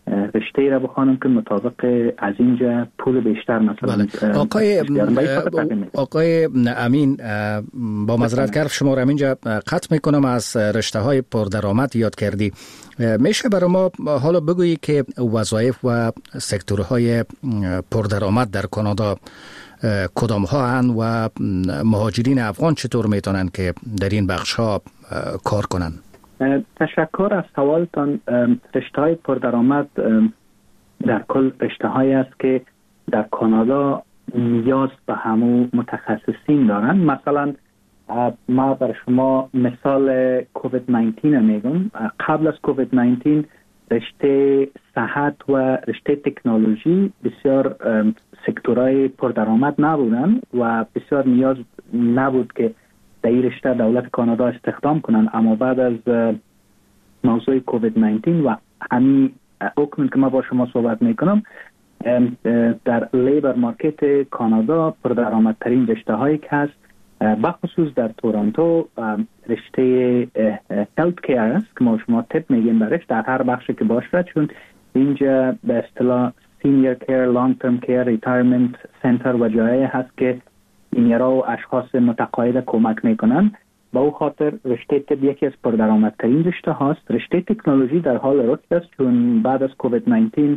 رشته را بخوانم که مطابق از اینجا پول بیشتر مثلا بله. آقای آقای امین با معذرت کار شما را اینجا قطع میکنم، از رشته های پردرآمد یاد کردی. میشه برای ما حالا بگویی که وظایف و سکتورهای پردرآمد در کانادا کدام ها هستند و مهاجرین افغان چطور میتونن که در این بخش ها کار کنن؟ تشکر از سوالتان. رشته های پردرآمد در کل رشته هایی است که در کانادا نیاز به همو متخصصین دارن. مثلا ما بر شما مثال کووید نوزده میگم. قبل از کووید نوزده رشته صحت و رشته تکنولوژی بسیار سکتورهای پردرآمد نبودن و بسیار نیاز نبود که در این رشته دولت کانادا استخدام کنن. اما بعد از موضوع کووید نوزده و همین حکم که ما با شما صحبت میکنم، در لیبر مارکت کانادا پردرآمدترین رشته هایی که هست بخصوص در تورنتو رشته هلت کیر است که ما شما تپ میگیم برش در هر بخشی که باشه، چون اینجا به اصطلاح سینیر کیر، لانگ ترم کیر، ریتایرمنت سنتر و جایی هست که اینیرا و اشخاص متقاعد کمک میکنن. با او خاطر رشته طب یکی از پردرآمدترین رشته هاست. رشته تکنولوژی در حال رشد است، چون بعد از کووید نوزده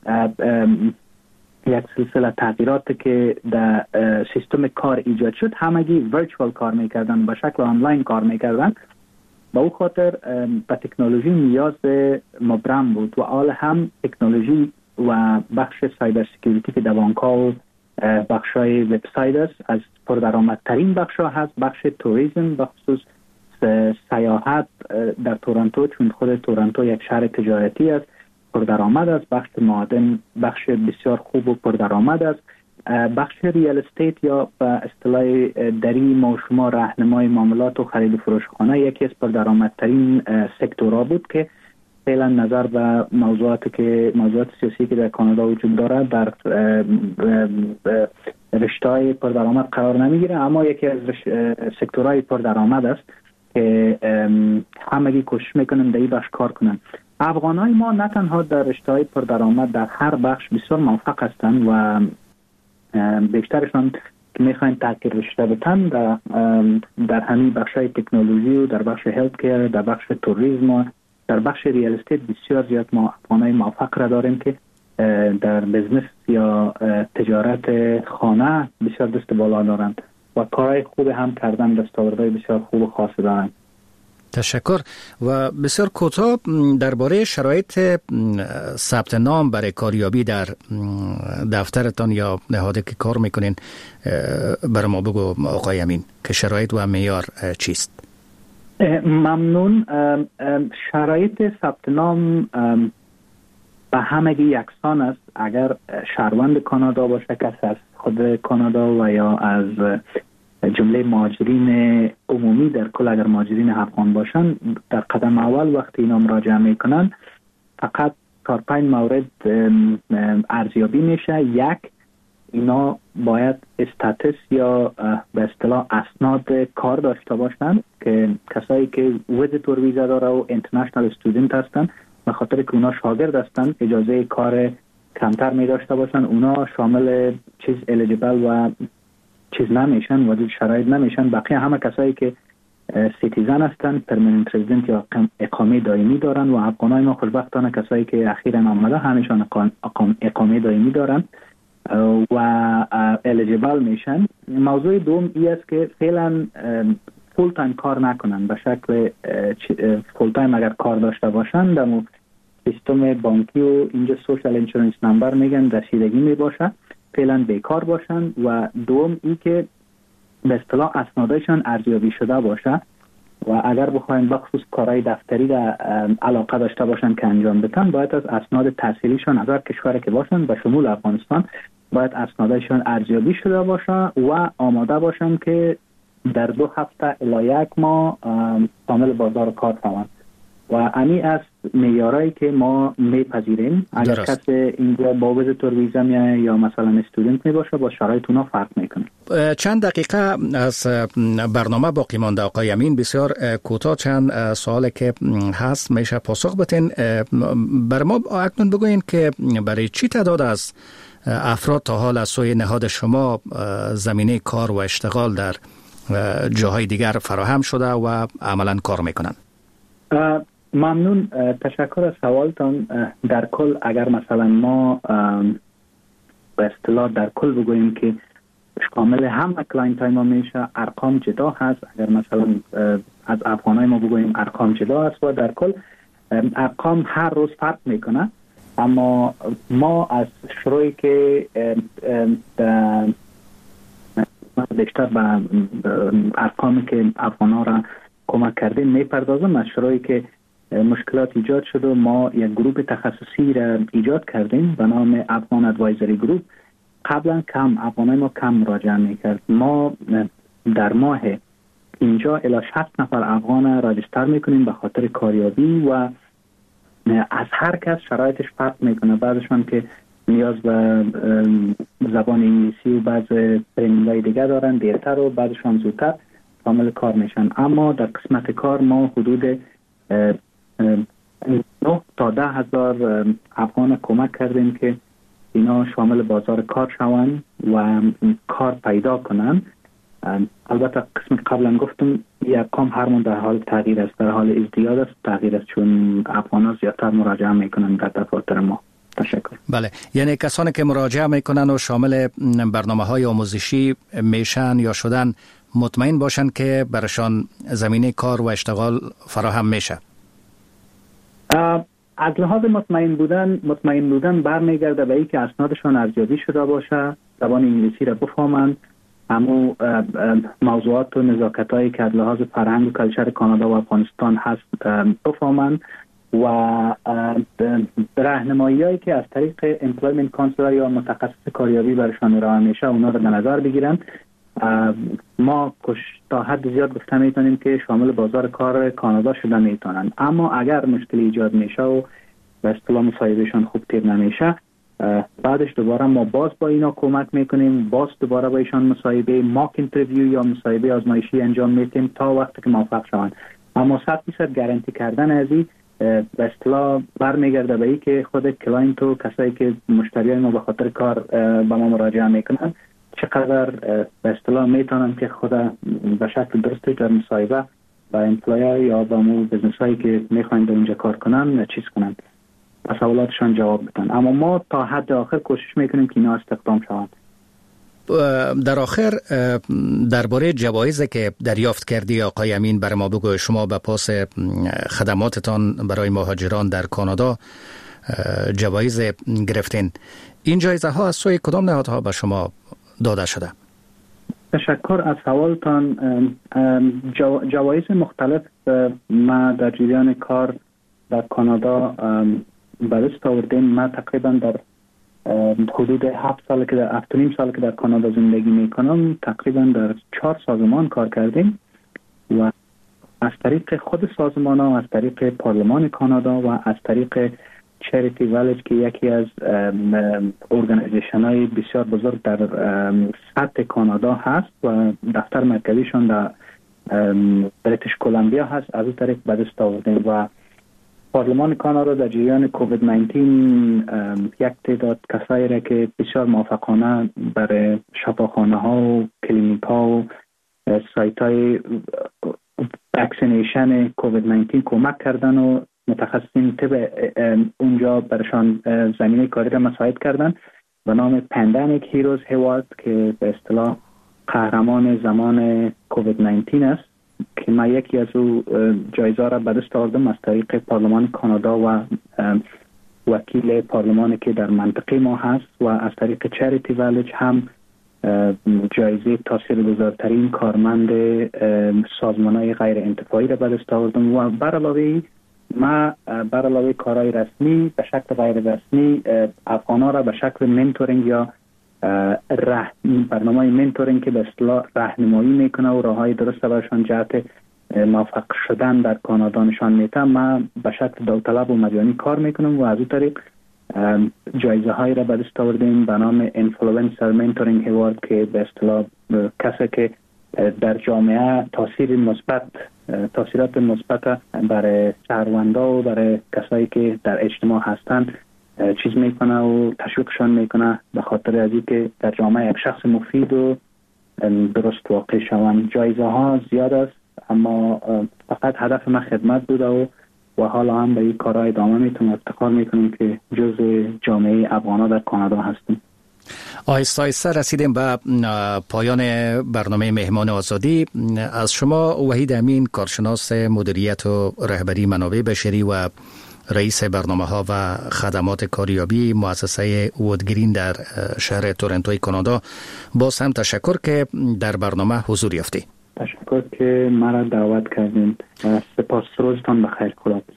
یک سلسله تغییرات که در سیستم کار ایجاد شد، همگی ورچوال کار میکردن، به شکل آنلاین کار میکردن. با او خاطر به تکنولوژی نیاز مبرم بود و حال هم تکنولوژی و بخش سایبر سکیوریتی که در بانک‌ها و بخشای وبسایت است از پردرآمدترین بخش‌ها هست. بخش توریسم بخصوص سیاحت در تورنتو، چون خود تورنتو یک شهر تجارتی است، پردرآمد است. بخش معادن بخش بسیار خوب و پردرآمد است. بخش ریال استیت یا به اصطلاح دری ما شما راهنمای معاملات و خرید و فروش خانه یکی از پردرآمدترین سکتورها بود که فعلا نظر به موضوعاتی که موضوعات سیاسی که در کانادا وجود دارد در رشته‌های پردرآمد قرار نمیگیره، اما یکی از سکتورهای پردرآمد است که همگی کوشش میکنن در این بخش کار کنن. افغانای ما نه تنها در رشته‌های پردرآمد در هر بخش بسیار موفق هستند و بیشترشان که میخواین تغییر رشته بتن در, در همین بخشای تکنولوژی و در بخش هلت کیر، در بخش توریسم و در بخش ریال استیت بسیار زیاد ما افغانای موفق را داریم که در بزنس یا تجارت خانه بسیار دست بالا دارند و کارهای خوب هم کردن، دستاوردهای بسیار خوب و خاص دارند. تشکر. و بسیار کوتاه درباره شرایط ثبت نام برای کاریابی در دفترتان یا نهادی که کار میکنین برای ما بگو آقای امین که شرایط و معیار چیست؟ ممنون. شرایط ثبت نام به همگی یکسان است. اگر شهروند کانادا باشه، کس از خود کانادا و یا از جمله مهاجرین عمومی در کل، اگر مهاجرین افغان باشن، در قدم اول وقتی اینا مراجعه میکنن فقط چهار پنج مورد ارزیابی میشه. یک، اینا باید استاتس یا به اصطلاح اسناد کار داشته باشن که کسایی که ویزیتور ویزا داره و اینترنشنال استودنت هستن، به خاطر که اونا شاگرد هستن اجازه کار کمتر می داشته باشن، اونا شامل چیز الیجیبل و چیز نمیشن، وارد شرایط نمیشن. بقیه همه کسایی که سیتیزن هستن، پرمننت رزیدنت یا اقامه دائمی دارن و افغانای ما خوشبختانه کسایی که اخیراً آمده همیشان اقامه دائمی دارن و الیجیبل میشن. موضوع دوم ای است که فعلا فول تایم کار نکنن، به شکل فول تایم اگر کار داشته باشن در سیستم بانکی و اینجا سوشال انشورنس نمبر میگن رسیدگی میباشه، فعلا بیکار باشن. و دوم ای که به اصطلاح اسنادشان ارزیابی شده باشه و اگر بخواین بخصوص کارهای دفتری را علاقه داشته باشن که انجام بدن، باید از اسناد تحصیلیشان از هر کشوری که باشن به شمول افغانستان باید اسنادشان ارزیابی شده باشه و آماده باشن که در دو هفته الی یک ماه کامل بازار کار شوند. و امی از معیارایی که ما میپذیریم. اگر کسی اینجا با ویزیتور ویزا میایه یا مثلا استودنت می باشه با شرایط اونا فرق میکنه. چند دقیقه از برنامه باقی مانده آقای امین، بسیار کوتاه چند سوالی که هست میشه پاسخ بتین. بر ما اکنون بگوین که برای چی تعداد از افراد تا حال از سوی نهاد شما زمینه کار و اشتغال در جاهای دیگر فراهم شده و عملا کار میکنن؟ ممنون، تشکر از سوالتان. در کل اگر مثلا ما به اصطلاح در کل بگوییم که شامل همه کلاینت های ما میشه، ارقام جدا هست. اگر مثلا از افغانای ما بگوییم ارقام جدا هست و در کل ارقام هر روز فرق میکنه. اما ما از شروعی که بیشتر به ارقامی که افغانا را کمک کردیم میپردازم. از شروعی که مشکلات ایجاد شد و ما یک گروه تخصصی را ایجاد کردیم به نام افغان ادوایزری گروپ. قبلا کم افغانای ما کم مراجعه میکرد. ما در ماه اینجا الی شصت نفر افغان راجستر میکنیم به خاطر کاریابی و از هر کس شرایطش فرق میکنه. بعضشان که نیاز به زبان انگلیسی و بعض ترینینگ‌های دیگه دارن دیرتر و بعضشان زودتر کامل کار میشن. اما در قسمت کار ما حدود نه تا ده هزار افغان کمک کردیم که اینا شامل بازار کار شوند و کار پیدا کنن. البته قسم قبلا گفتم یک ارقام هرمون در حال تغییر است، در حال ازدیاد است، تغییر است، چون افغان زیادتر مراجعه میکنن در دفاتر ما. تشکر. بله، یعنی کسانی که مراجعه میکنن و شامل برنامه های آموزشی میشن یا شدن مطمئن باشن که برشان زمینه کار و اشتغال فراهم میشه. از لحاظ مطمئن بودن مطمئن بودن برمیگرده به اینکه اسنادشان ارزیابی شده باشه، زبان انگلیسی را بفهمند، همو موضوعات و نزاکتایی که از لحاظ فرهنگ و کلچر کانادا و افغانستان هست بفهمند و راهنمایی‌هایی که از طریق امپلویمنت کانسلر یا متخصص کاریابی برشان ارائه میشه اونا رو در نظر بگیرن. ما تا حد زیاد گفته میتونیم که شامل بازار کار کانادا شده میتونن. اما اگر مشکل ایجاد میشه و به اصطلاح مصاحبهشان خوب تیر نمیشه، بعدش دوباره ما باز با اینا کمک میکنیم، باز دوباره با ایشان مصاحبه ماک اینترویو یا مصاحبه آزمایشی انجام میدیم تا وقتی که موفق شوند. اما صد درصد گارانتی کردن از این به اصطلاح برمیگرده به این که خود کلاینت و کسایی که مشتریای ما به خاطر کار به ما مراجعه میکنن چقدر به اصطلاح میتونن که خود به شکل درستی در مصاحبه با امپلویا یا با مو بزنس هایی که میخواین در اونجا کار کنن چیز کنن و سوالاتشان جواب بدن. اما ما تا حد آخر کوشش میکنیم که اینا استخدام شوند. در آخر درباره جوایزی که دریافت کردی آقای امین بر ما بگو. شما به پاس خدماتتان برای مهاجران در کانادا جوایز گرفتین. این جایزه ها از سوی کدام نهادها به شما داده شده؟ تشکر از سوالتان. جو، جوایز مختلف ما در جریان کار در کانادا به دست آوردیم. ما تقریبا در حدود هفت سال که در هفت و نیم سال که در کانادا زندگی میکنم تقریبا در چهار سازمان کار کردیم و از طریق خود سازمان ها، از طریق پارلمان کانادا و از طریق چریتی ویلیج که یکی از ارگانیزیشن های بسیار بزرگ در سطح کانادا هست و دفتر مرکزیشون در بریتیش کلمبیا هست، از اون طریق به دست آوردیم. و پارلمان کانادا در جریان کووید نوزده یک تعداد کسایی را که بسیار موفقانه برای شفاخانه ها و کلینیک ها و سایت های وکسینیشن کووید نوزده کمک کردن و متخصصین طب اونجا برشان زمینه کاری را مساعد کردن به نام پندمیک هیروز هیوارد که به اصطلاح قهرمان زمان کووید نوزده است که ما یکی از او جایزه را به دست آوردم از طریق پارلمان کانادا و وکیل پارلمانی که در منطقه ما هست و از طریق چریتی ویلیج هم جایزه تاثیرگذارترین کارمند سازمان‌های غیر انتفاعی را به دست آوردم. و بر علاوه ما بر علاوه کارهای رسمی به شکل غیر رسمی افغانا را به شکل منتورینگ یا برنامه منتورینگ که به اصطلاح راهنمایی میکنه و راههای درست براشان جهت موفق شدن در کانادا نشان میده. من به شکل داوطلب و مجانی کار میکنم و از اون طریق جایزه هایی را به دست آوردیم به نام اینفلوئنسر منتورینگ اوارد که به اصطلاح کسی که در جامعه تاثیر مثبت تاثیرات مثبت برای شهروندا و برای کسایی که در اجتماع هستند چیز میکنه و تشویقشان میکنه به خاطر از اینکه در جامعه یک شخص مفید و درست واقع شوند. جایزه ها زیاد است اما فقط هدف من خدمت بوده و و حالا هم به این کارهای ادامه میتونم. افتخار میکنیم که جزء جامعه افغانا در کانادا هستیم. آهسته آهسته رسیدیم به پایان برنامه مهمان آزادی. از شما وحید امین، کارشناس مدیریت و رهبری منابع بشری و رئیس برنامه ها و خدمات کاریابی مؤسسه وودگرین در شهر تورنتوی کانادا، باز هم تشکر که در برنامه حضور یافتید. تشکر که مرا دعوت کردین و سپاس. روزتان بخیر. خداحافظ.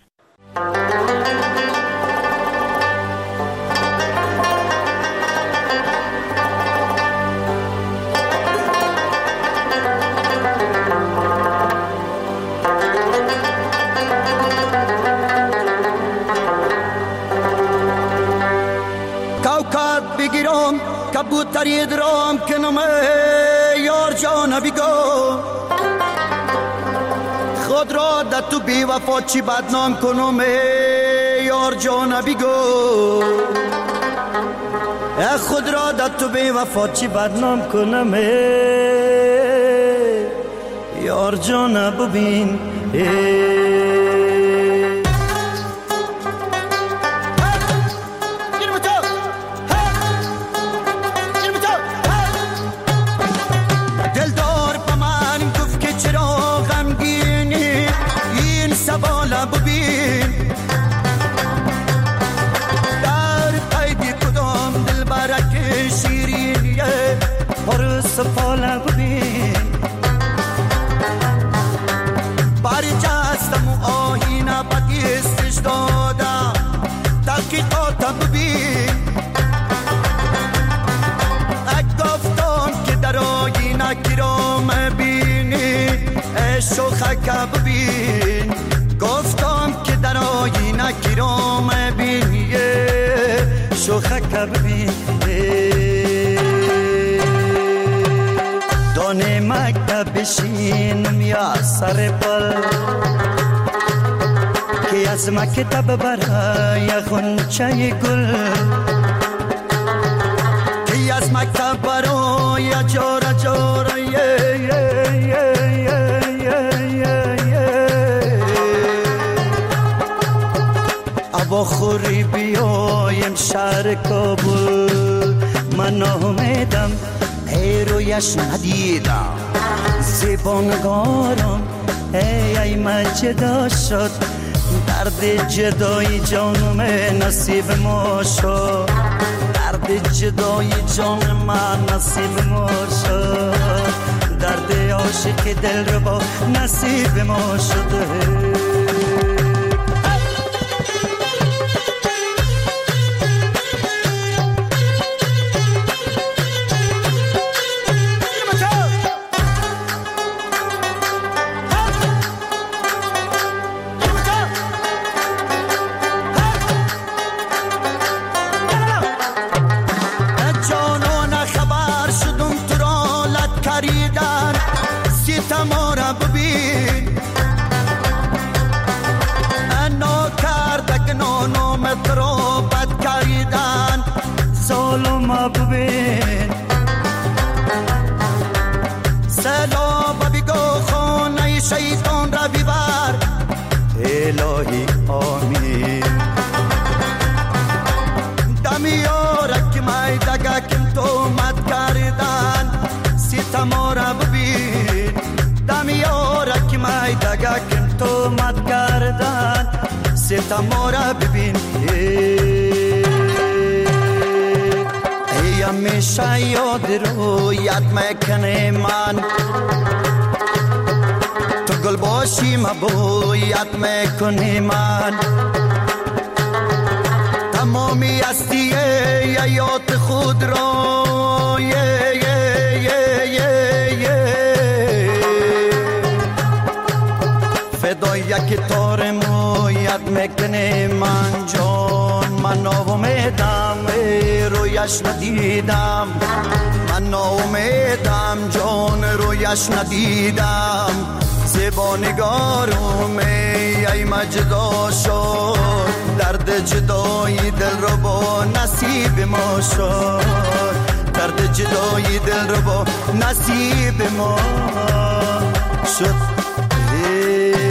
کوکب بگیرم کبوتری درام کنم یار جان بیگو خود را در تو بی وفا چی بدنام کنم یار جان بیگو خود را در تو بی وفا چی بدنام کنم یار جان ببین سفاله ببین باری جستم و آهینه بدیستش دادم تحقیقات ببین گفتم که در آهینه گرام بینی شوخک ببین گفتم که در آهینه گرام بینی شوخک ببین دانه مکتب بشینم یا سر پل که از مکتب برای غنچه گل که از مکتب برای جارا جارا یه یه یه یه یه یه ابا خوری بیایم شهر کابل من امیدم رویش ندیدم زبانگارم ای ای من جدا شد درد جدای جانم نصیب ما شد درد جدای جان من نصیب ما شد درد عاشق دل رو با نصیب ما شده الهی آمین دمیارک مای دگا کم تو مد کردن ستما را ببین دمیارک مای دگا کم تو مد کردن ستما را ببین ای همیشه یاد رو یاد میکنه من گل باشی مبویت میکنی من تمامی هستی یاد خود را یه یه یه یه یه یک تار مویت میکنه من جان، من ناامیدم رویش ندیدم، من ناامیدم جان رویش ندیدم، زیبا نگارم ای مجدا شد، درد جدایی دل رو با نصیب ما شد، درد جدایی دل رو با نصیب ما شد.